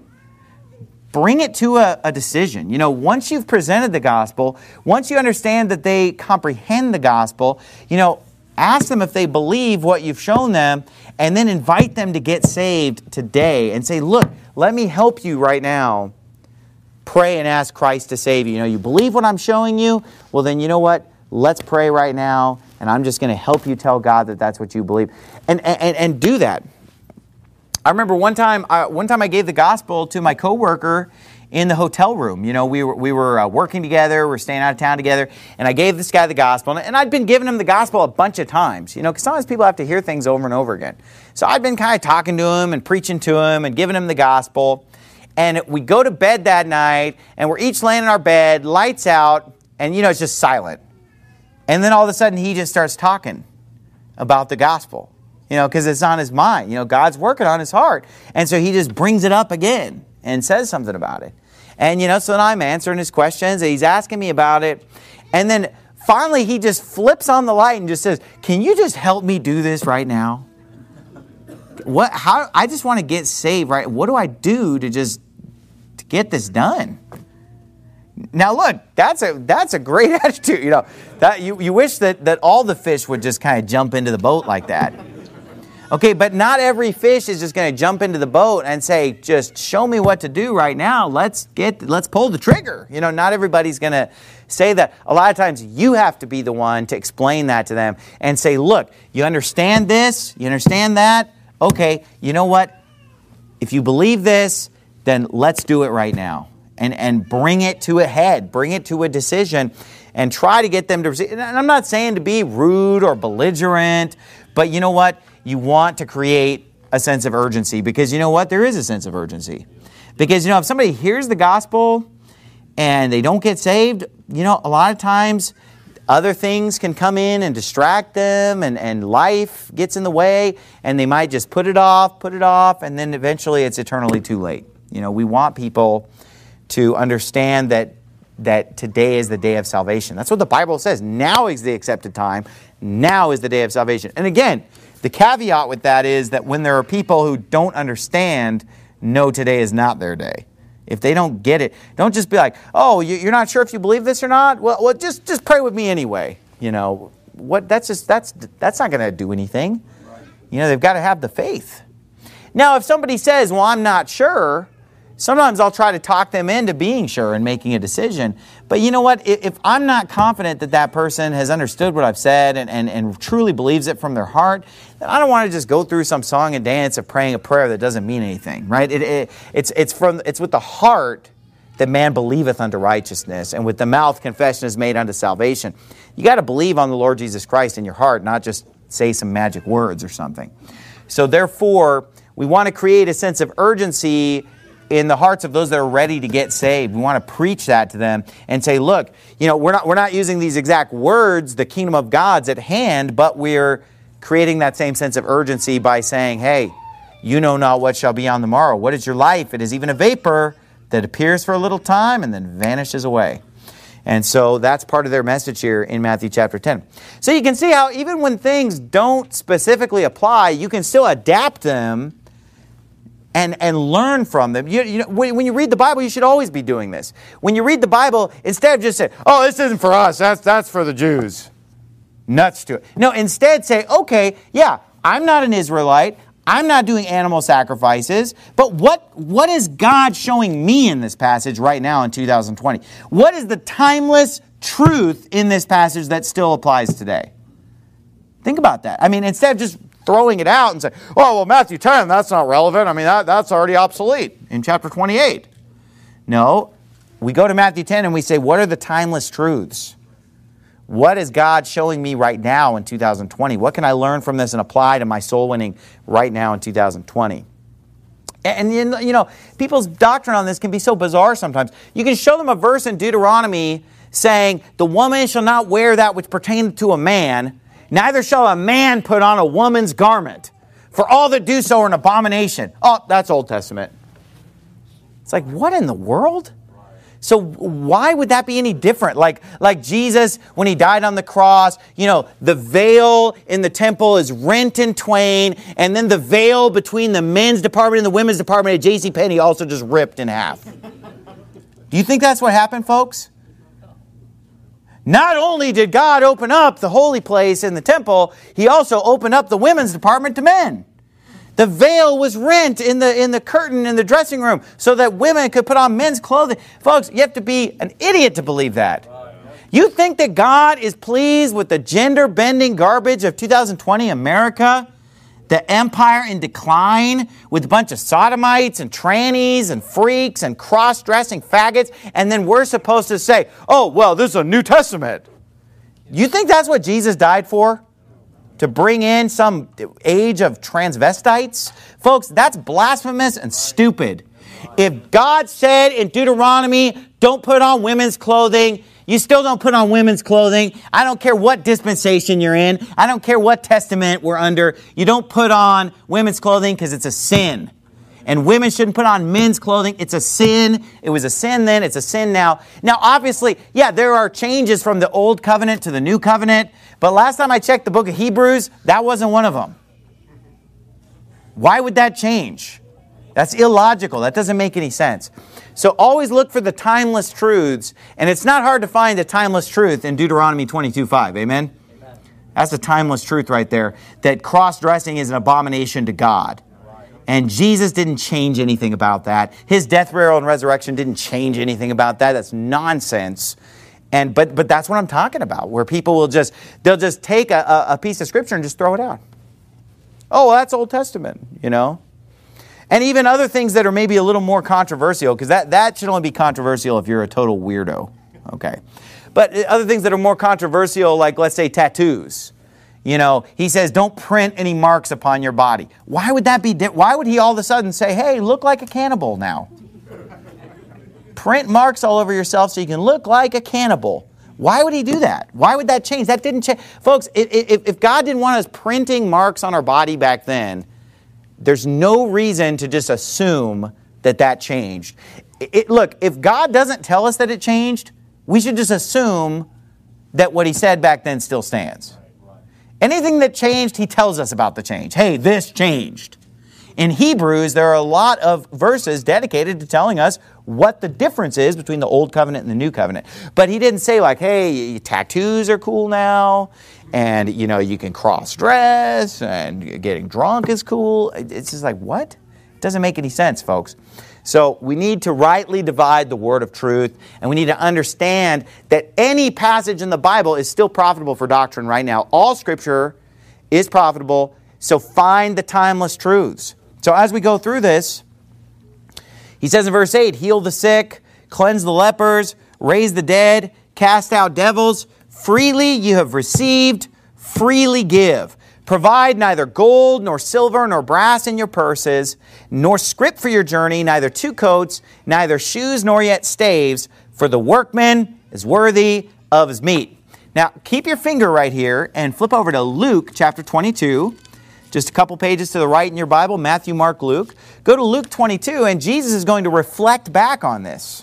Bring it to a, a decision. You know, once you've presented the gospel, once you understand that they comprehend the gospel, you know, ask them if they believe what you've shown them, and then invite them to get saved today and say, look, let me help you right now. Pray and ask Christ to save you. You know, you believe what I'm showing you? Well, then you know what? Let's pray right now, and I'm just going to help you tell God that that's what you believe. And, and, and do that. I remember one time, uh, one time I gave the gospel to my coworker in the hotel room. You know, we were we were uh, working together, we were staying out of town together, and I gave this guy the gospel, and I'd been giving him the gospel a bunch of times. You know, because sometimes people have to hear things over and over again. So I'd been kind of talking to him and preaching to him and giving him the gospel. And we go to bed that night, and we're each laying in our bed, lights out, and you know, it's just silent. And then all of a sudden, he just starts talking about the gospel. You know, because it's on his mind. You know, God's working on his heart. And so he just brings it up again and says something about it. And, you know, so then I'm answering his questions, and he's asking me about it. And then finally he just flips on the light and just says, can you just help me do this right now? What? How? I just want to get saved, right? What do I do to just to get this done? Now look, that's a that's a great attitude. You know, that you, you wish that, that all the fish would just kind of jump into the boat like that. Okay, but not every fish is just going to jump into the boat and say, just show me what to do right now. Let's get, let's pull the trigger. You know, not everybody's going to say that. A lot of times you have to be the one to explain that to them and say, look, you understand this? You understand that? Okay, you know what? If you believe this, then let's do it right now. And, and bring it to a head. Bring it to a decision. And try to get them to receive. And I'm not saying to be rude or belligerent, but you know what? You want to create a sense of urgency, because you know what? There is a sense of urgency. Because, you know, if somebody hears the gospel and they don't get saved, you know, a lot of times other things can come in and distract them, and, and life gets in the way, and they might just put it off, put it off, and then eventually it's eternally too late. You know, we want people to understand that that today is the day of salvation. That's what the Bible says. Now is the accepted time. Now is the day of salvation. And again, the caveat with that is that when there are people who don't understand, no, today is not their day. If they don't get it, don't just be like, oh, you're not sure if you believe this or not? Well, well just, just pray with me anyway. You know, what? That's just that's that's not going to do anything. You know, they've got to have the faith. Now, if somebody says, well, I'm not sure, Sometimes I'll try to talk them into being sure and making a decision. But you know what? If, if I'm not confident that that person has understood what I've said and, and, and truly believes it from their heart, then I don't want to just go through some song and dance of praying a prayer that doesn't mean anything, right? It, it, it's, it's, from, it's with the heart that man believeth unto righteousness, and with the mouth confession is made unto salvation. You got to believe on the Lord Jesus Christ in your heart, not just say some magic words or something. So therefore, we want to create a sense of urgency in the hearts of those that are ready to get saved. We want to preach that to them and say, look, you know, we're not we're not using these exact words, the kingdom of God's at hand, but we're creating that same sense of urgency by saying, hey, you know not what shall be on the morrow. What is your life? It is even a vapor that appears for a little time and then vanishes away. And so that's part of their message here in Matthew chapter ten. So you can see how even when things don't specifically apply, you can still adapt them and, and learn from them. You, you know, when, when you read the Bible, you should always be doing this. When you read the Bible, instead of just saying, oh, this isn't for us, that's, that's for the Jews. Nuts to it. No, instead say, okay, yeah, I'm not an Israelite. I'm not doing animal sacrifices, but what, what is God showing me in this passage right now in two thousand twenty? What is the timeless truth in this passage that still applies today? Think about that. I mean, instead of just throwing it out and say, oh, well, Matthew ten, that's not relevant. I mean, that, that's already obsolete in chapter twenty-eight. No, we go to Matthew ten and we say, what are the timeless truths? What is God showing me right now in two thousand twenty? What can I learn from this and apply to my soul winning right now in two thousand twenty? And, you know, people's doctrine on this can be so bizarre sometimes. You can show them a verse in Deuteronomy saying, the woman shall not wear that which pertaineth to a man, neither shall a man put on a woman's garment. For all that do so are an abomination. Oh, that's Old Testament. It's like, what in the world? So why would that be any different? Like, like Jesus, when he died on the cross, you know, the veil in the temple is rent in twain, and then the veil between the men's department and the women's department at JCPenney also just ripped in half. Do you think that's what happened, folks? Not only did God open up the holy place in the temple, he also opened up the women's department to men. The veil was rent in the in the curtain in the dressing room so that women could put on men's clothing. Folks, you have to be an idiot to believe that. You think that God is pleased with the gender-bending garbage of two thousand twenty America? The empire in decline with a bunch of sodomites and trannies and freaks and cross-dressing faggots, and then we're supposed to say, oh, well, this is a New Testament. You think that's what Jesus died for? To bring in some age of transvestites? Folks, that's blasphemous and stupid. If God said in Deuteronomy, don't put on women's clothing, you still don't put on women's clothing. I don't care what dispensation you're in. I don't care what testament we're under. You don't put on women's clothing because it's a sin. And women shouldn't put on men's clothing. It's a sin. It was a sin then. It's a sin now. Now, obviously, yeah, there are changes from the old covenant to the new covenant. But last time I checked the book of Hebrews, that wasn't one of them. Why would that change? That's illogical. That doesn't make any sense. So always look for the timeless truths. And it's not hard to find a timeless truth in Deuteronomy twenty-two five. Amen? Amen. That's a timeless truth right there. That cross-dressing is an abomination to God. And Jesus didn't change anything about that. His death, burial, and resurrection didn't change anything about that. That's nonsense. And but but that's what I'm talking about, where people will just, they'll just take a, a piece of Scripture and just throw it out. Oh, well, that's Old Testament, you know. And even other things that are maybe a little more controversial, because that, that should only be controversial if you're a total weirdo, okay. But other things that are more controversial, like let's say tattoos. You know, he says, don't print any marks upon your body. Why would that be? Di- Why would he all of a sudden say, hey, look like a cannibal now? Print marks all over yourself so you can look like a cannibal. Why would he do that? Why would that change? That didn't change. Folks, if, if God didn't want us printing marks on our body back then, there's no reason to just assume that that changed. It, it, look, if God doesn't tell us that it changed, we should just assume that what he said back then still stands. Anything that changed, he tells us about the change. Hey, this changed. In Hebrews, there are a lot of verses dedicated to telling us what the difference is between the Old Covenant and the New Covenant. But he didn't say like, hey, tattoos are cool now, and you know you can cross-dress, and getting drunk is cool. It's just like, what? It doesn't make any sense, folks. So we need to rightly divide the word of truth, and we need to understand that any passage in the Bible is still profitable for doctrine right now. All Scripture is profitable, so find the timeless truths. So as we go through this, he says in verse eight, heal the sick, cleanse the lepers, raise the dead, cast out devils. Freely you have received, freely give. Provide neither gold, nor silver, nor brass in your purses, nor scrip for your journey, neither two coats, neither shoes, nor yet staves, for the workman is worthy of his meat. Now, keep your finger right here and flip over to Luke chapter twenty-two. Just a couple pages to the right in your Bible, Matthew, Mark, Luke. Go to Luke twenty-two, and Jesus is going to reflect back on this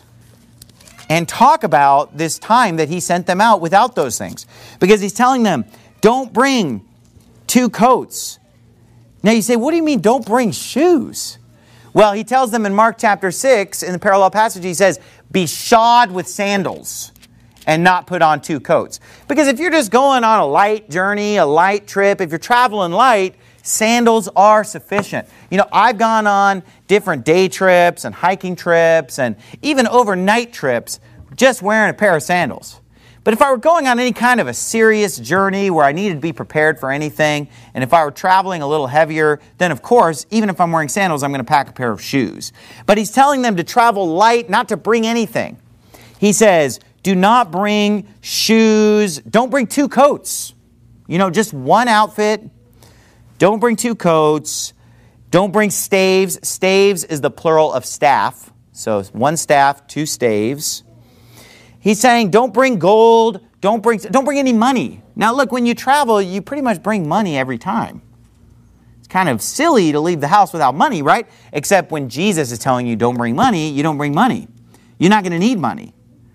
and talk about this time that he sent them out without those things. Because he's telling them, don't bring two coats. Now you say, what do you mean don't bring shoes? Well, he tells them in Mark chapter six, in the parallel passage, he says, be shod with sandals and not put on two coats. Because if you're just going on a light journey, a light trip, if you're traveling light, sandals are sufficient. You know, I've gone on different day trips and hiking trips and even overnight trips just wearing a pair of sandals. But if I were going on any kind of a serious journey where I needed to be prepared for anything, and if I were traveling a little heavier, then of course, even if I'm wearing sandals, I'm going to pack a pair of shoes. But he's telling them to travel light, not to bring anything. He says, do not bring shoes. Don't bring two coats. You know, just one outfit. Don't bring two coats. Don't bring staves. Staves is the plural of staff. So one staff, two staves. He's saying, don't bring gold, don't bring, don't bring any money. Now look, when you travel, you pretty much bring money every time. It's kind of silly to leave the house without money, right? Except when Jesus is telling you don't bring money, you don't bring money. You're not going to need money.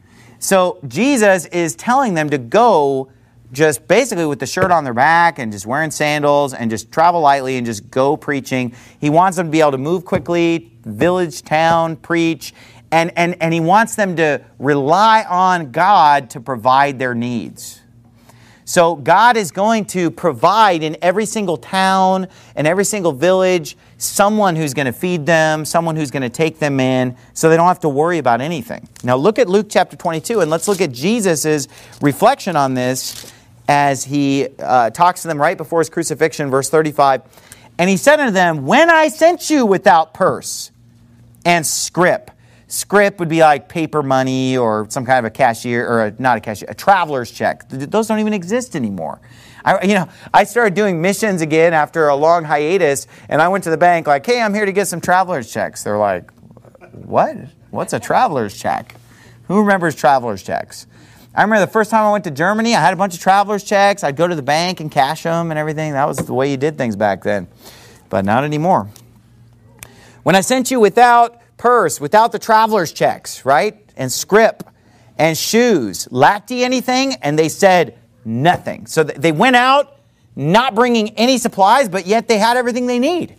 So Jesus is telling them to go just basically with the shirt on their back and just wearing sandals and just travel lightly and just go preaching. He wants them to be able to move quickly, village, town, preach. And, and, and he wants them to rely on God to provide their needs. So God is going to provide in every single town and every single village someone who's going to feed them, someone who's going to take them in, so they don't have to worry about anything. Now look at Luke chapter twenty-two, and let's look at Jesus' reflection on this as he uh, talks to them right before his crucifixion, verse thirty-five. And he said unto them, when I sent you without purse and scrip. Scrip would be like paper money or some kind of a cashier, or a, not a cashier, a traveler's check. Those don't even exist anymore. I, you know, I started doing missions again after a long hiatus, and I went to the bank like, hey, I'm here to get some traveler's checks. They're like, what? What's a traveler's check? Who remembers traveler's checks? I remember the first time I went to Germany, I had a bunch of traveler's checks. I'd go to the bank and cash them and everything. That was the way you did things back then, but not anymore. When I sent you without purse, without the traveler's checks, right? And scrip and shoes. Lacked ye anything? And they said nothing. So they went out not bringing any supplies, but yet they had everything they need.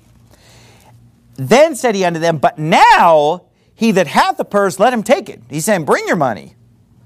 Then said he unto them, but now he that hath the purse, let him take it. He's saying, bring your money.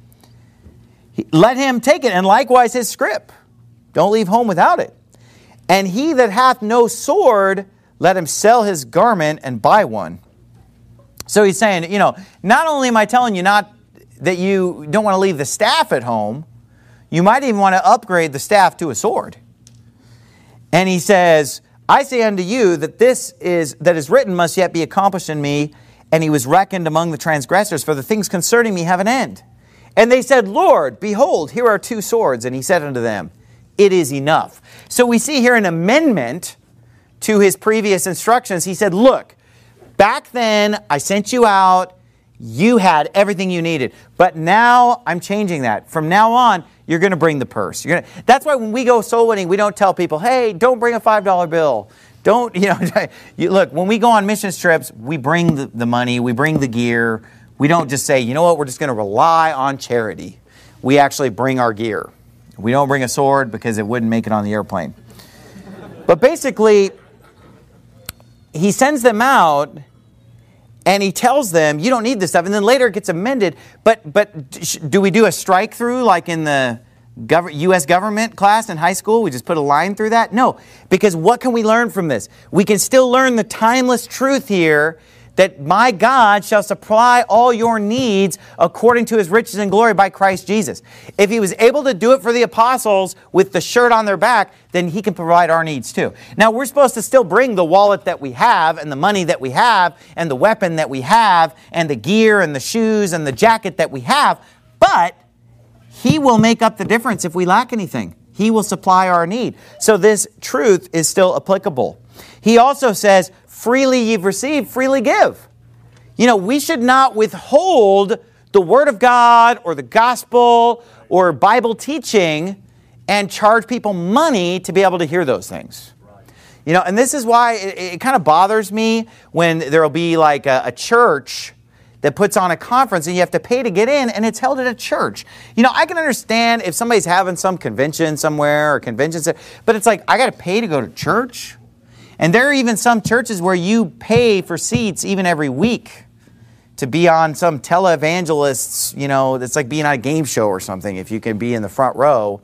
Let him take it, and likewise his scrip. Don't leave home without it. And he that hath no sword, let him sell his garment and buy one. So he's saying, you know, not only am I telling you not that you don't want to leave the staff at home, you might even want to upgrade the staff to a sword. And he says, I say unto you that this is that is written must yet be accomplished in me, and he was reckoned among the transgressors, for the things concerning me have an end. And they said, Lord, behold, here are two swords. And he said unto them, it is enough. So we see here an amendment to his previous instructions. He said, look, back then, I sent you out. You had everything you needed. But now, I'm changing that. From now on, you're going to bring the purse. You're gonna, that's why when we go soul winning, we don't tell people, hey, don't bring a five dollar bill. Don't, you know, you, look, when we go on mission trips, we bring the, the money, we bring the gear. We don't just say, you know what, we're just going to rely on charity. We actually bring our gear. We don't bring a sword because it wouldn't make it on the airplane. But basically, he sends them out and he tells them, you don't need this stuff. And then later it gets amended. But but do we do a strike through like in the gov- U S government class in high school? We just put a line through that? No, because what can we learn from this? We can still learn the timeless truth here that my God shall supply all your needs according to his riches and glory by Christ Jesus. If he was able to do it for the apostles with the shirt on their back, then he can provide our needs too. Now, we're supposed to still bring the wallet that we have and the money that we have and the weapon that we have and the gear and the shoes and the jacket that we have, but he will make up the difference if we lack anything. He will supply our need. So this truth is still applicable. He also says, freely you've received, freely give. You know, we should not withhold the Word of God or the gospel or Bible teaching and charge people money to be able to hear those things. You know, and this is why it, it kind of bothers me when there will be like a, a church that puts on a conference and you have to pay to get in, and it's held at a church. You know, I can understand if somebody's having some convention somewhere or convention, but it's like, I got to pay to go to church? And there are even some churches where you pay for seats even every week to be on some televangelists, you know, it's like being on a game show or something if you can be in the front row.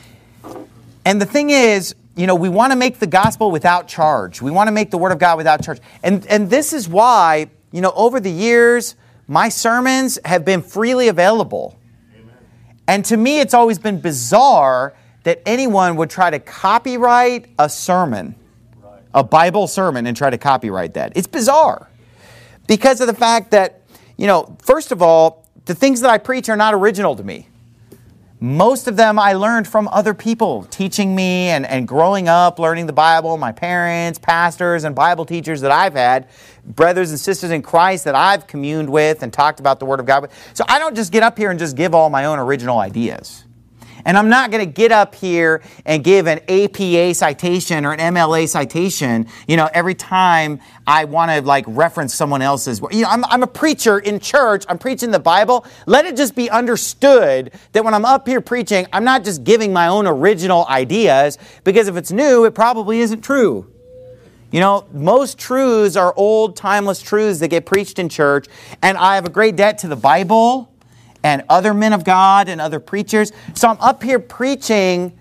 And the thing is, you know, we want to make the gospel without charge. We want to make the Word of God without charge. And, and this is why, you know, over the years, my sermons have been freely available. Amen. And to me, it's always been bizarre that anyone would try to copyright a sermon, right, a Bible sermon, and try to copyright that. It's bizarre because of the fact that, you know, first of all, the things that I preach are not original to me. Most of them I learned from other people teaching me and, and growing up, learning the Bible, my parents, pastors, and Bible teachers that I've had, brothers and sisters in Christ that I've communed with and talked about the Word of God with. So I don't just get up here and just give all my own original ideas. And I'm not going to get up here and give an A P A citation or an M L A citation, you know, every time I want to like reference someone else's. You know, I'm, I'm a preacher in church. I'm preaching the Bible. Let it just be understood that when I'm up here preaching, I'm not just giving my own original ideas, because if it's new, it probably isn't true. You know, most truths are old, timeless truths that get preached in church, and I have a great debt to the Bible and other men of God and other preachers. So I'm up here preaching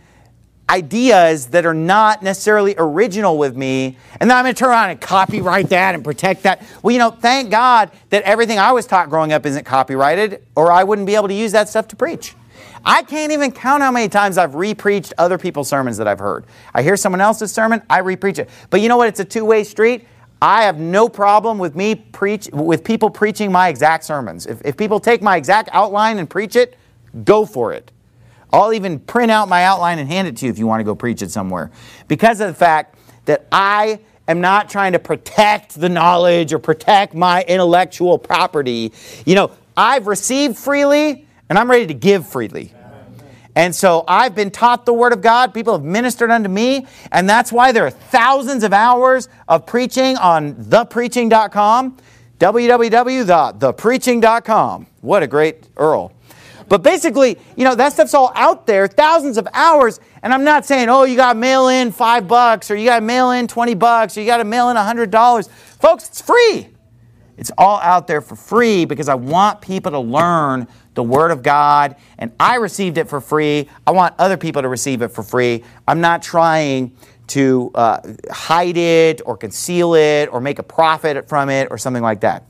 ideas that are not necessarily original with me, and then I'm going to turn around and copyright that and protect that. Well, you know, thank God that everything I was taught growing up isn't copyrighted, or I wouldn't be able to use that stuff to preach. I can't even count how many times I've re-preached other people's sermons that I've heard. I hear someone else's sermon, I re-preach it. But you know what? It's a two-way street. I have no problem with me preach with people preaching my exact sermons. If, if people take my exact outline and preach it, go for it. I'll even print out my outline and hand it to you if you want to go preach it somewhere. Because of the fact that I am not trying to protect the knowledge or protect my intellectual property. You know, I've received freely and I'm ready to give freely. And so I've been taught the Word of God. People have ministered unto me. And that's why there are thousands of hours of preaching on the preaching dot com. w w w dot the preaching dot com. What a great U R L. But basically, you know, that stuff's all out there. Thousands of hours. And I'm not saying, oh, you got to mail in five bucks, or you got to mail in twenty bucks, or you got to mail in one hundred dollars. Folks, it's free. It's all out there for free because I want people to learn the Word of God, and I received it for free. I want other people to receive it for free. I'm not trying to uh, hide it or conceal it or make a profit from it or something like that.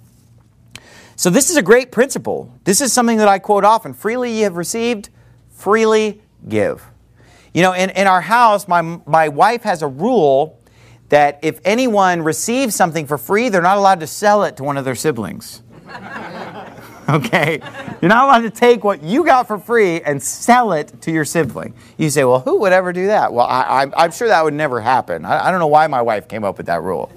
So this is a great principle. This is something that I quote often. Freely ye have received, freely give. You know, in, in our house, my, my wife has a rule that if anyone receives something for free, they're not allowed to sell it to one of their siblings. Okay? You're not allowed to take what you got for free and sell it to your sibling. You say, well, who would ever do that? Well, I, I'm, I'm sure that would never happen. I, I don't know why my wife came up with that rule.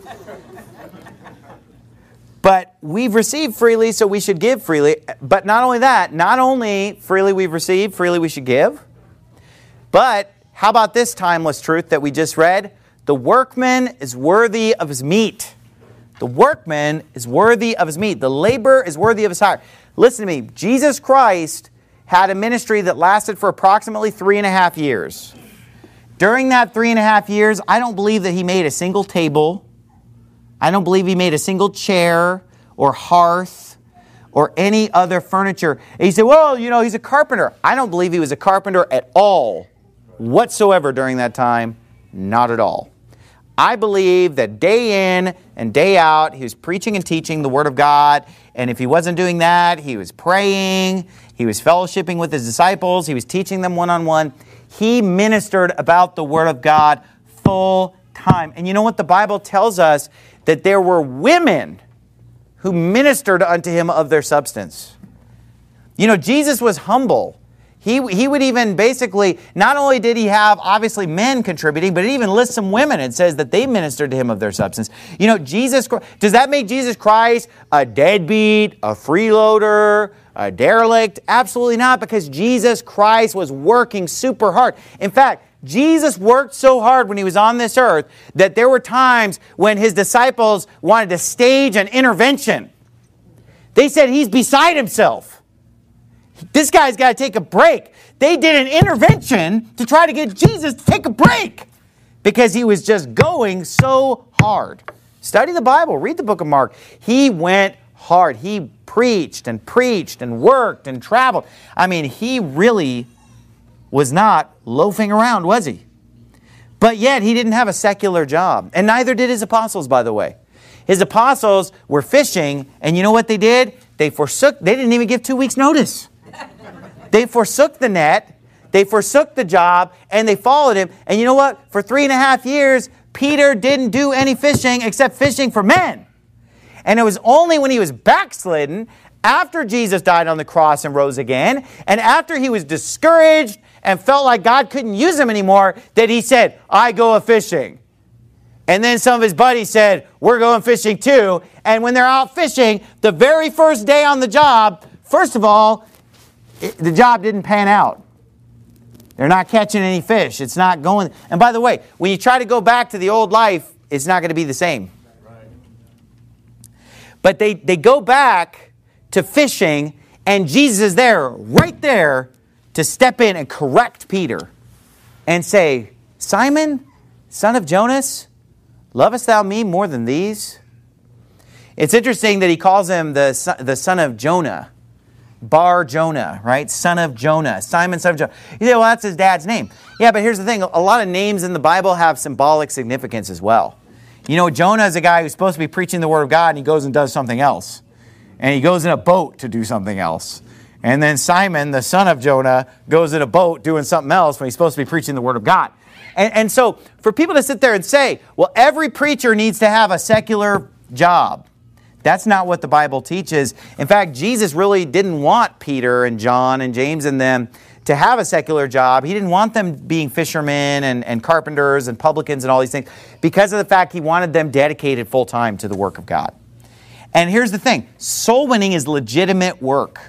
But we've received freely, so we should give freely. But not only that, not only freely we've received, freely we should give. But how about this timeless truth that we just read? The workman is worthy of his meat. The workman is worthy of his meat. The laborer is worthy of his hire. Listen to me. Jesus Christ had a ministry that lasted for approximately three and a half years. During that three and a half years, I don't believe that he made a single table. I don't believe he made a single chair or hearth or any other furniture. And you say, well, you know, he's a carpenter. I don't believe he was a carpenter at all, whatsoever during that time. Not at all. I believe that day in and day out, he was preaching and teaching the Word of God. And if he wasn't doing that, he was praying, he was fellowshipping with his disciples, he was teaching them one-on-one. He ministered about the Word of God full time. And you know what? The Bible tells us that there were women who ministered unto him of their substance. You know, Jesus was humble. He, he would even basically, not only did he have obviously men contributing, but it even lists some women and says that they ministered to him of their substance. You know, Jesus, does that make Jesus Christ a deadbeat, a freeloader, a derelict? Absolutely not, because Jesus Christ was working super hard. In fact, Jesus worked so hard when he was on this earth that there were times when his disciples wanted to stage an intervention. They said he's beside himself. This guy's got to take a break. They did an intervention to try to get Jesus to take a break because he was just going so hard. Study the Bible. Read the book of Mark. He went hard. He preached and preached and worked and traveled. I mean, he really was not loafing around, was he? But yet, he didn't have a secular job. And neither did his apostles, by the way. His apostles were fishing, and you know what they did? They forsook, they didn't even give two weeks' notice. They forsook the net, they forsook the job, and they followed him. And you know what? For three and a half years, Peter didn't do any fishing except fishing for men. And it was only when he was backslidden, after Jesus died on the cross and rose again, and after he was discouraged and felt like God couldn't use him anymore, that he said, I go a-fishing. And then some of his buddies said, we're going fishing too. And when they're out fishing, the very first day on the job, first of all, it, the job didn't pan out. They're not catching any fish. It's not going. And by the way, when you try to go back to the old life, it's not going to be the same. But they, they go back to fishing, and Jesus is there, right there, to step in and correct Peter and say, Simon, son of Jonas, lovest thou me more than these? It's interesting that he calls him the son, the son of Jonah. Bar Jonah, right? Son of Jonah. Simon, son of Jonah. You say, well, that's his dad's name. Yeah, but here's the thing. A lot of names in the Bible have symbolic significance as well. You know, Jonah is a guy who's supposed to be preaching the Word of God, and he goes and does something else. And he goes in a boat to do something else. And then Simon, the son of Jonah, goes in a boat doing something else when he's supposed to be preaching the Word of God. And, and so for people to sit there and say, well, every preacher needs to have a secular job. That's not what the Bible teaches. In fact, Jesus really didn't want Peter and John and James and them to have a secular job. He didn't want them being fishermen and, and carpenters and publicans and all these things because of the fact he wanted them dedicated full time to the work of God. And here's the thing. Soul winning is legitimate work.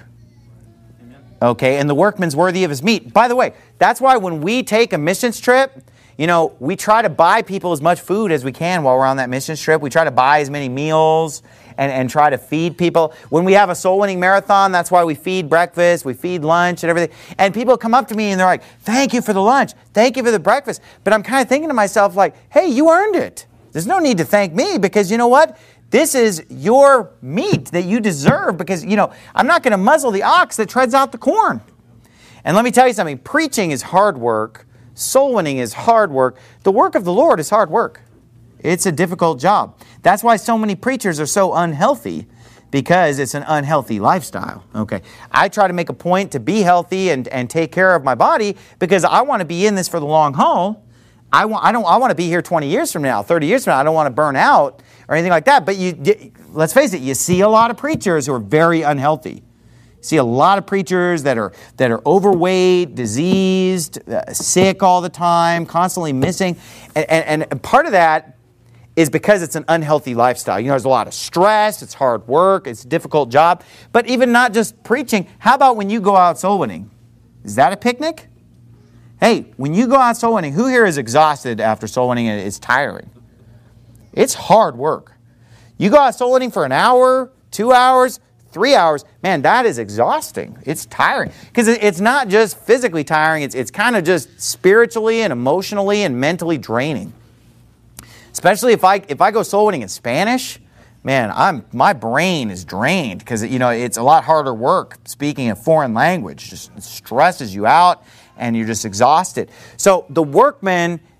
Okay, and the workman's worthy of his meat. By the way, that's why when we take a missions trip, you know, we try to buy people as much food as we can while we're on that missions trip. We try to buy as many meals and, and try to feed people. When we have a soul winning marathon, that's why we feed breakfast, we feed lunch and everything. And people come up to me and they're like, thank you for the lunch. Thank you for the breakfast. But I'm kind of thinking to myself like, hey, you earned it. There's no need to thank me because you know what? This is your meat that you deserve because, you know, I'm not going to muzzle the ox that treads out the corn. And let me tell you something. Preaching is hard work. Soul winning is hard work. The work of the Lord is hard work. It's a difficult job. That's why so many preachers are so unhealthy because it's an unhealthy lifestyle. Okay. I try to make a point to be healthy and, and take care of my body because I want to be in this for the long haul. I want, I don't, I want to be here twenty years from now, thirty years from now. I don't want to burn out or anything like that. But you, let's face it, you see a lot of preachers who are very unhealthy. You see a lot of preachers that are that are overweight, diseased, uh, sick all the time, constantly missing. And, and, and part of that is because it's an unhealthy lifestyle. You know, there's a lot of stress, it's hard work, it's a difficult job. But even not just preaching, how about when you go out soul winning? Is that a picnic? Hey, when you go out soul winning, who here is exhausted after soul winning and it's tiring? It's hard work. You go out soul winning for an hour, two hours, three hours, man, that is exhausting. It's tiring. Because it's not just physically tiring, it's, it's kind of just spiritually and emotionally and mentally draining. Especially if I if I go soul winning in Spanish, man, I'm my brain is drained because you know it's a lot harder work speaking a foreign language. Just it stresses you out and you're just exhausted. So the workman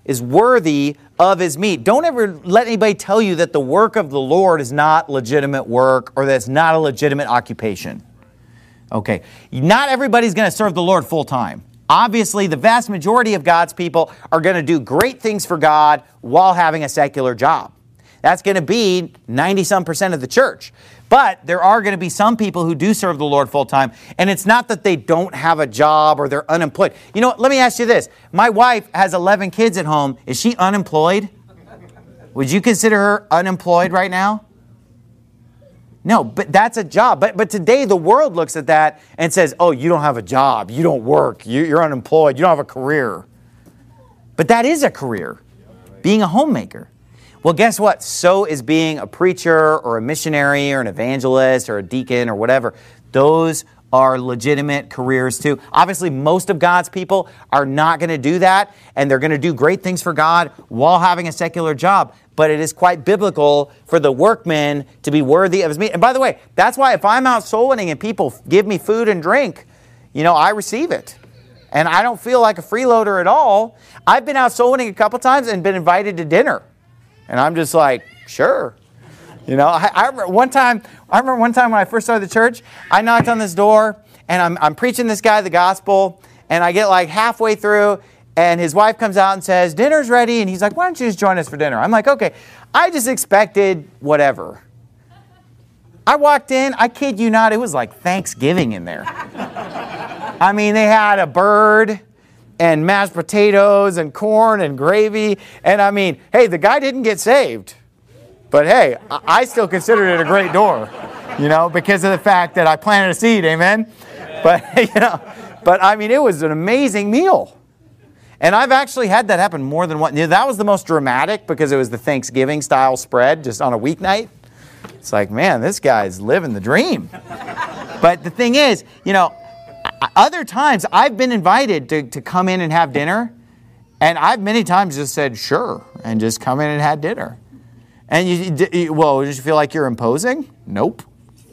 is worthy of his meat. Don't ever let anybody tell you that the work of the Lord is not legitimate work or that it's not a legitimate occupation. Okay, not everybody's going to serve the Lord full time. Obviously, the vast majority of God's people are going to do great things for God while having a secular job. That's going to be ninety-some percent of the church. But there are going to be some people who do serve the Lord full time, and it's not that they don't have a job or they're unemployed. You know what? Let me ask you this. My wife has eleven kids at home. Is she unemployed? Would you consider her unemployed right now? No, but that's a job. But but today the world looks at that and says, oh, you don't have a job. You don't work. You, you're unemployed. You don't have a career. But that is a career, being a homemaker. Well, guess what? So is being a preacher or a missionary or an evangelist or a deacon or whatever. Those are legitimate careers too. Obviously, most of God's people are not going to do that, and they're going to do great things for God while having a secular job. But it is quite biblical for the workman to be worthy of his meat. And by the way, that's why if I'm out soul winning and people give me food and drink, you know, I receive it. And I don't feel like a freeloader at all. I've been out soul winning a couple times and been invited to dinner. And I'm just like, sure. You know, I, I remember one time, I remember one time when I first started the church, I knocked on this door and I'm, I'm preaching this guy the gospel, and I get like halfway through and his wife comes out and says, dinner's ready. And he's like, why don't you just join us for dinner? I'm like, okay. I just expected whatever. I walked in, I kid you not, it was like Thanksgiving in there. I mean, they had a bird and mashed potatoes and corn and gravy. And I mean, hey, the guy didn't get saved. But hey, I still considered it a great door, you know, because of the fact that I planted a seed, amen? But, you know, but I mean, it was an amazing meal. And I've actually had that happen more than one. You know, that was the most dramatic because it was the Thanksgiving style spread just on a weeknight. It's like, man, this guy's living the dream. But the thing is, you know, other times I've been invited to, to come in and have dinner, and I've many times just said, sure, and just come in and had dinner. And you, you well, did you feel like you're imposing? Nope.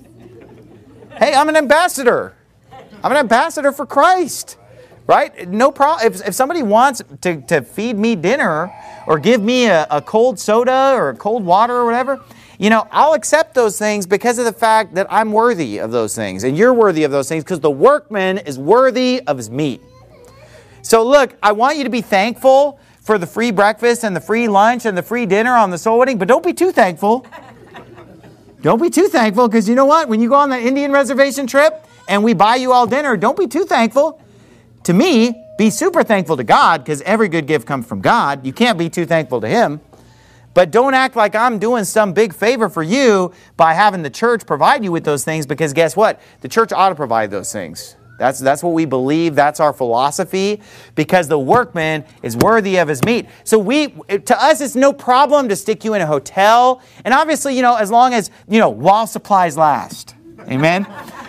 Hey, I'm an ambassador. I'm an ambassador for Christ. Right? No problem. If, if somebody wants to, to feed me dinner or give me a, a cold soda or a cold water or whatever, you know, I'll accept those things because of the fact that I'm worthy of those things and you're worthy of those things because the workman is worthy of his meat. So look, I want you to be thankful for the free breakfast and the free lunch and the free dinner on the soul winning, but don't be too thankful. Don't be too thankful because you know what? When you go on the Indian reservation trip and we buy you all dinner, don't be too thankful. To me, be super thankful to God because every good gift comes from God. You can't be too thankful to Him. But don't act like I'm doing some big favor for you by having the church provide you with those things because guess what? The church ought to provide those things. That's, that's what we believe. That's our philosophy because the workman is worthy of his meat. So we, to us, it's no problem to stick you in a hotel. And obviously, you know, as long as, you know, while supplies last. Amen?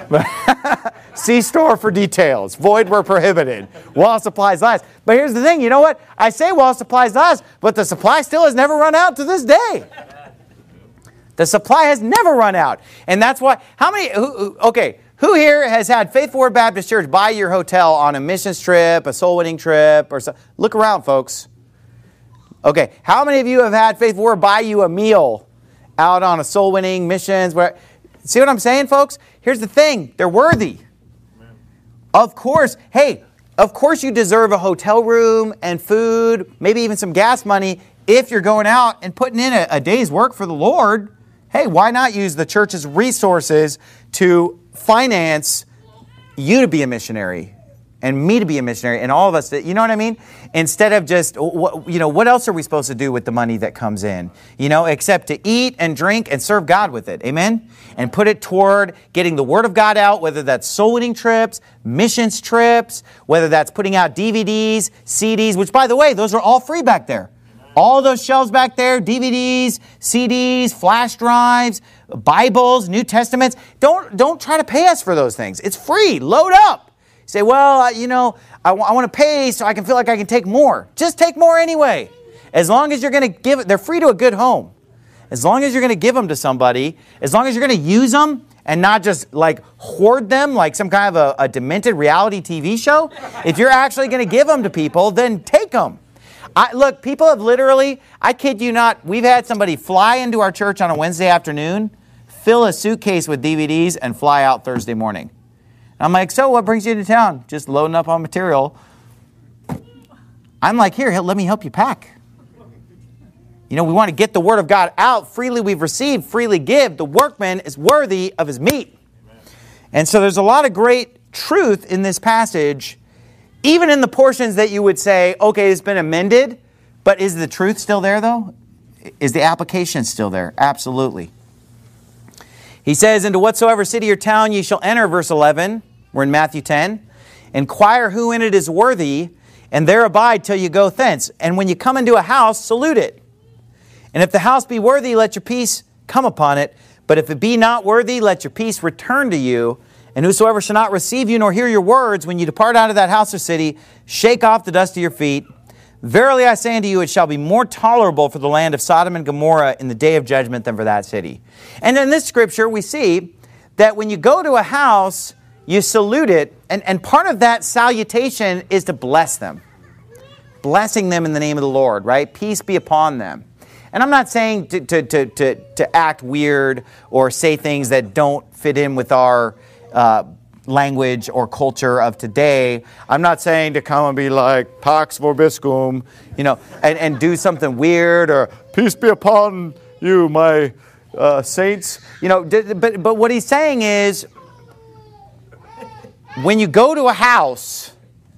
See store for details. Void where prohibited. While supplies last. But here's the thing. You know what? I say while supplies last, but the supply still has never run out to this day. The supply has never run out. And that's why, how many, who, who, okay, who here has had Faithful Word Baptist Church buy your hotel on a missions trip, a soul winning trip, or so? Look around, folks. Okay, how many of you have had Faithful Word buy you a meal out on a soul winning missions? Where, see what I'm saying, folks? Here's the thing. They're worthy. Amen. Of course, hey, of course you deserve a hotel room and food, maybe even some gas money if you're going out and putting in a, a day's work for the Lord. Hey, why not use the church's resources to finance you to be a missionary and me to be a missionary and all of us, to, you know what I mean? Instead of just, you know, what else are we supposed to do with the money that comes in? You know, except to eat and drink and serve God with it. Amen? And put it toward getting the Word of God out, whether that's soul winning trips, missions trips, whether that's putting out D V Ds, C Ds, which by the way, those are all free back there. All those shelves back there, D V Ds, C Ds, flash drives, Bibles, New Testaments. Don't, don't try to pay us for those things. It's free. Load up. Say, well, you know, I, w- I want to pay so I can feel like I can take more. Just take more anyway. As long as you're going to give it, they're free to a good home. As long as you're going to give them to somebody, as long as you're going to use them and not just like hoard them like some kind of a, a demented reality T V show, if you're actually going to give them to people, then take them. I, look, people have literally, I kid you not, we've had somebody fly into our church on a Wednesday afternoon, fill a suitcase with D V Ds, and fly out Thursday morning. And I'm like, so what brings you to town? Just loading up on material. I'm like, here, let me help you pack. You know, we want to get the word of God out. Freely we've received, freely give. The workman is worthy of his meat. Amen. And so there's a lot of great truth in this passage, even in the portions that you would say, okay, it's been amended, but is the truth still there, though? Is the application still there? Absolutely. He says, into whatsoever city or town ye shall enter, verse eleven, we're in Matthew ten, inquire who in it is worthy, and there abide till you go thence. And when you come into a house, salute it. And if the house be worthy, let your peace come upon it. But if it be not worthy, let your peace return to you. And whosoever shall not receive you nor hear your words, when you depart out of that house or city, shake off the dust of your feet. Verily I say unto you, it shall be more tolerable for the land of Sodom and Gomorrah in the day of judgment than for that city. And in this scripture, we see that when you go to a house, you salute it. And, and part of that salutation is to bless them. Blessing them in the name of the Lord, right? Peace be upon them. And I'm not saying to, to, to, to, to act weird or say things that don't fit in with our uh, language or culture of today. I'm not saying to come and be like, Pax vobiscum, you know, and, and do something weird or peace be upon you, my uh, saints. You know, but, but what he's saying is, when you go to a house,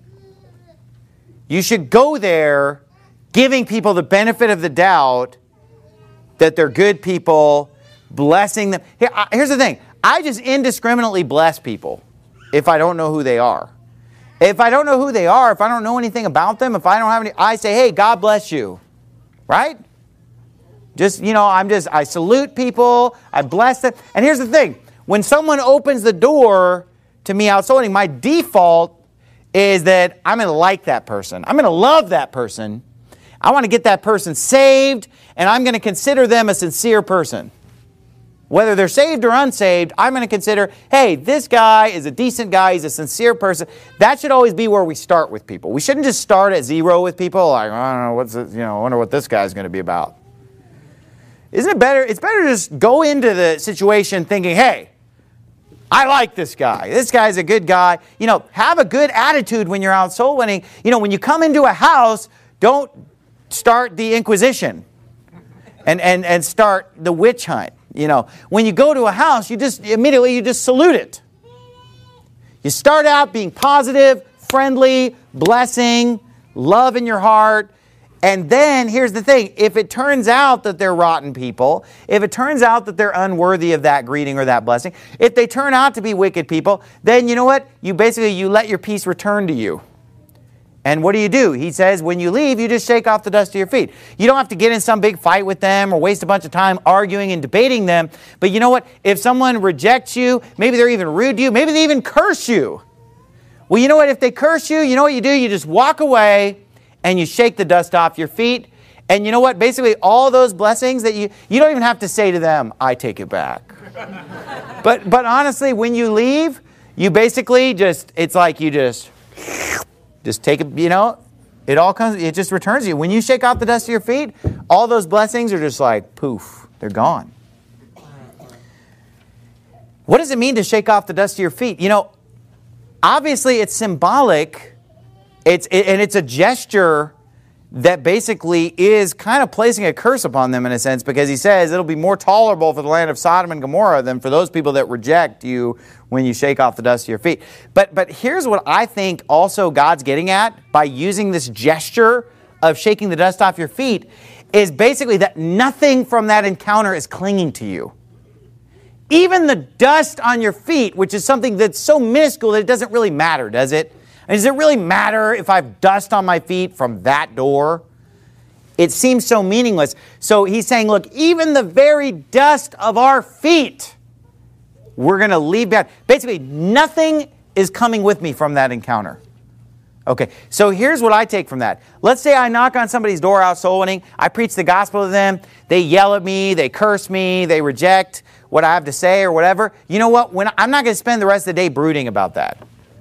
you should go there giving people the benefit of the doubt that they're good people, blessing them. Here, here's the thing. I just indiscriminately bless people if I don't know who they are. If I don't know who they are, if I don't know anything about them, if I don't have any, I say, hey, God bless you. Right? Just, you know, I'm just, I salute people, I bless them. And here's the thing. When someone opens the door to me outside, my default is that I'm going to like that person. I'm going to love that person. I want to get that person saved, and I'm going to consider them a sincere person. Whether they're saved or unsaved, I'm going to consider, hey, this guy is a decent guy, he's a sincere person. That should always be where we start with people. We shouldn't just start at zero with people, like, I don't know, what's this, you know, I wonder what this guy's going to be about. Isn't it better? It's better to just go into the situation thinking, hey, I like this guy. This guy's a good guy. You know, have a good attitude when you're out soul winning. You know, when you come into a house, don't start the Inquisition and, and, and start the witch hunt. You know, when you go to a house, you just immediately you just salute it. You start out being positive, friendly, blessing, love in your heart. And then, here's the thing, if it turns out that they're rotten people, if it turns out that they're unworthy of that greeting or that blessing, if they turn out to be wicked people, then you know what? You basically, you let your peace return to you. And what do you do? He says, when you leave, you just shake off the dust of your feet. You don't have to get in some big fight with them or waste a bunch of time arguing and debating them. But you know what? If someone rejects you, maybe they're even rude to you, maybe they even curse you. Well, you know what? If they curse you, you know what you do? You just walk away and you shake the dust off your feet. And you know what? Basically, all those blessings that you, you don't even have to say to them, I take it back. but, but honestly, when you leave, you basically just, it's like you just, just take it, you know, it all comes, it just returns to you. When you shake off the dust of your feet, all those blessings are just like, poof, they're gone. What does it mean to shake off the dust of your feet? You know, obviously it's symbolic. It's it, and it's a gesture that basically is kind of placing a curse upon them in a sense, because he says it'll be more tolerable for the land of Sodom and Gomorrah than for those people that reject you when you shake off the dust of your feet. But but here's what I think also God's getting at by using this gesture of shaking the dust off your feet is basically that nothing from that encounter is clinging to you. Even the dust on your feet, which is something that's so minuscule that it doesn't really matter, does it? And does it really matter if I have dust on my feet from that door? It seems so meaningless. So he's saying, look, even the very dust of our feet, we're going to leave behind. Basically, nothing is coming with me from that encounter. Okay, so here's what I take from that. Let's say I knock on somebody's door out soul winning. I preach the gospel to them. They yell at me. They curse me. They reject what I have to say or whatever. You know what? When I'm not going to spend the rest of the day brooding about that.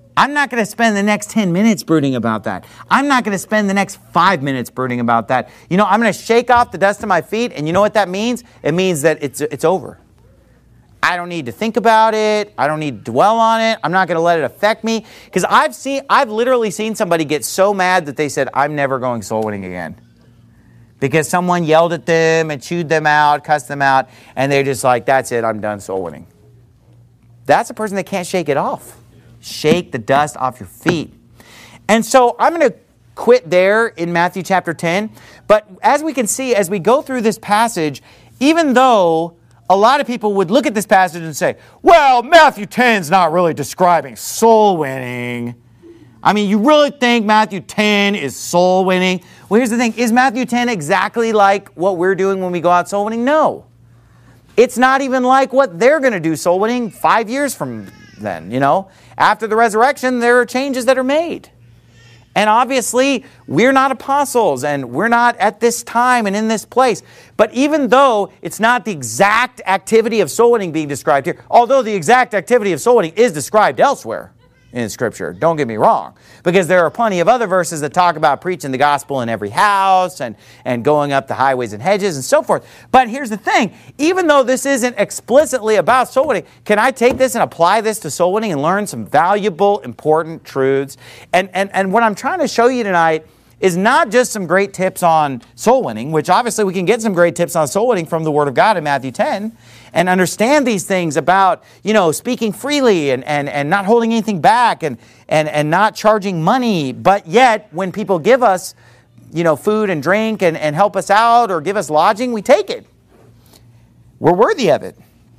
I'm not going to spend the next ten minutes brooding about that. I'm not going to spend the next five minutes brooding about that. You know, I'm going to shake off the dust of my feet, and you know what that means? It means that it's it's over. I don't need to think about it. I don't need to dwell on it. I'm not going to let it affect me. Because I've seen, I've literally seen somebody get so mad that they said, I'm never going soul winning again. Because someone yelled at them and chewed them out, cussed them out, and they're just like, that's it, I'm done soul winning. That's a person that can't shake it off. Shake the dust off your feet. And so I'm going to quit there in Matthew chapter ten. But as we can see, as we go through this passage, even though a lot of people would look at this passage and say, well, Matthew ten is not really describing soul winning. I mean, you really think Matthew ten is soul winning? Well, here's the thing. Is Matthew ten exactly like what we're doing when we go out soul winning? No. It's not even like what they're going to do soul winning five years from then, you know. After the resurrection, there are changes that are made. And obviously, we're not apostles, and we're not at this time and in this place. But even though it's not the exact activity of soul winning being described here, although the exact activity of soul winning is described elsewhere in Scripture, don't get me wrong, because there are plenty of other verses that talk about preaching the gospel in every house and, and going up the highways and hedges and so forth. But here's the thing, even though this isn't explicitly about soul winning, can I take this and apply this to soul winning and learn some valuable, important truths? And, and, and what I'm trying to show you tonight is not just some great tips on soul winning, which obviously we can get some great tips on soul winning from the Word of God in Matthew ten, and understand these things about, you know, speaking freely and, and, and not holding anything back and, and, and not charging money. But yet, when people give us, you know, food and drink and, and help us out or give us lodging, we take it. We're worthy of it.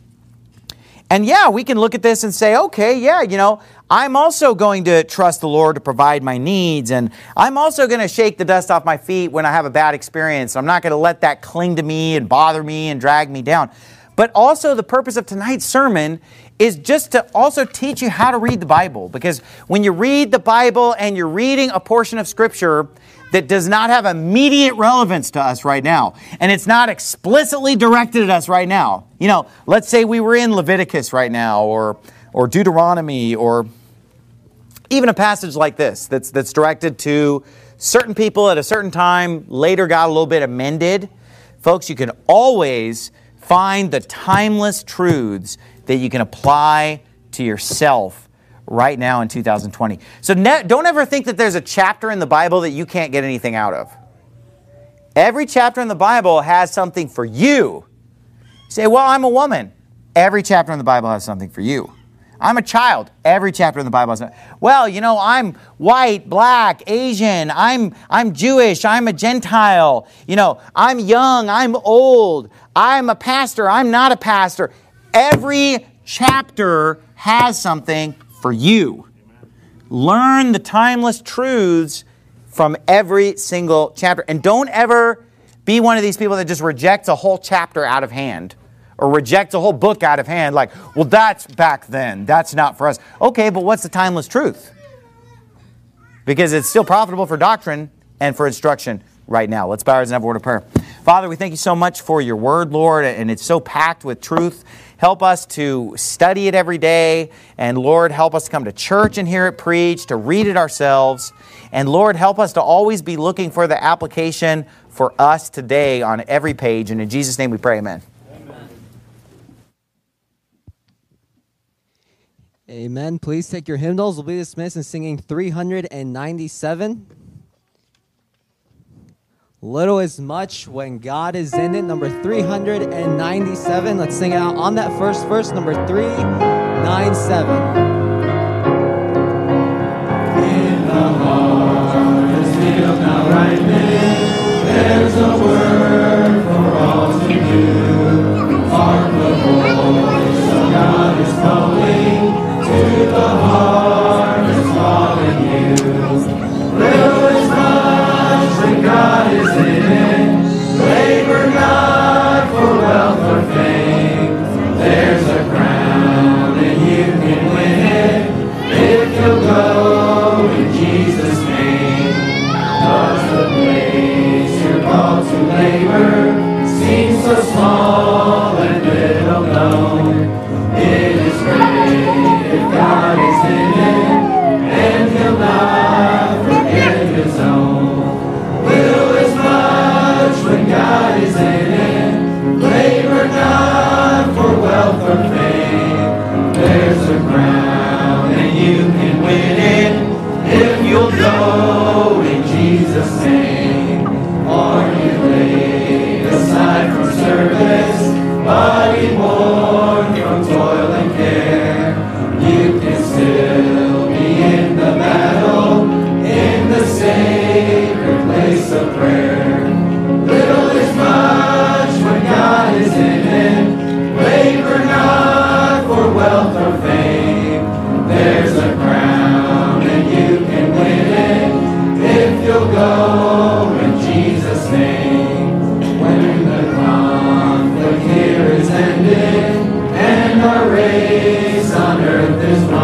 And yeah, we can look at this and say, okay, yeah, you know, I'm also going to trust the Lord to provide my needs, and I'm also going to shake the dust off my feet when I have a bad experience. I'm not going to let that cling to me and bother me and drag me down. But also the purpose of tonight's sermon is just to also teach you how to read the Bible. Because when you read the Bible and you're reading a portion of Scripture that does not have immediate relevance to us right now, and it's not explicitly directed at us right now. You know, let's say we were in Leviticus right now, or or Deuteronomy, or even a passage like this that's that's directed to certain people at a certain time, later got a little bit amended. Folks, you can always find the timeless truths that you can apply to yourself right now in two thousand twenty. So ne- don't ever think that there's a chapter in the Bible that you can't get anything out of. Every chapter in the Bible has something for you. You say, well, I'm a woman. Every chapter in the Bible has something for you. I'm a child. Every chapter in the Bible has something. Well, you know, I'm white, black, Asian. I'm I'm Jewish. I'm a Gentile. You know, I'm young. I'm old. I'm a pastor. I'm not a pastor. Every chapter has something for you. Learn the timeless truths from every single chapter. And don't ever be one of these people that just rejects a whole chapter out of hand, or rejects a whole book out of hand, like, well, that's back then. That's not for us. Okay, but what's the timeless truth? Because it's still profitable for doctrine and for instruction right now. Let's bow our heads and have a word of prayer. Father, we thank you so much for your word, Lord, and it's so packed with truth. Help us to study it every day. And Lord, help us to come to church and hear it preached, to read it ourselves. And Lord, help us to always be looking for the application for us today on every page. And in Jesus' name we pray, amen. Amen. Please take your hymnals. We'll be dismissed in singing three hundred ninety-seven. Little is much when God is in it. Number three hundred ninety-seven. Let's sing it out on that first verse. Number three ninety-seven. In the harvest field now ripening, there's a word for all to do. Hark the voice of God is calling. To the harvest calling you. Little is much when God is in it. Labor not for wealth or fame. There's a crown and you can win it if you'll go in Jesus' name. 'Cause the place you're called to grace on earth is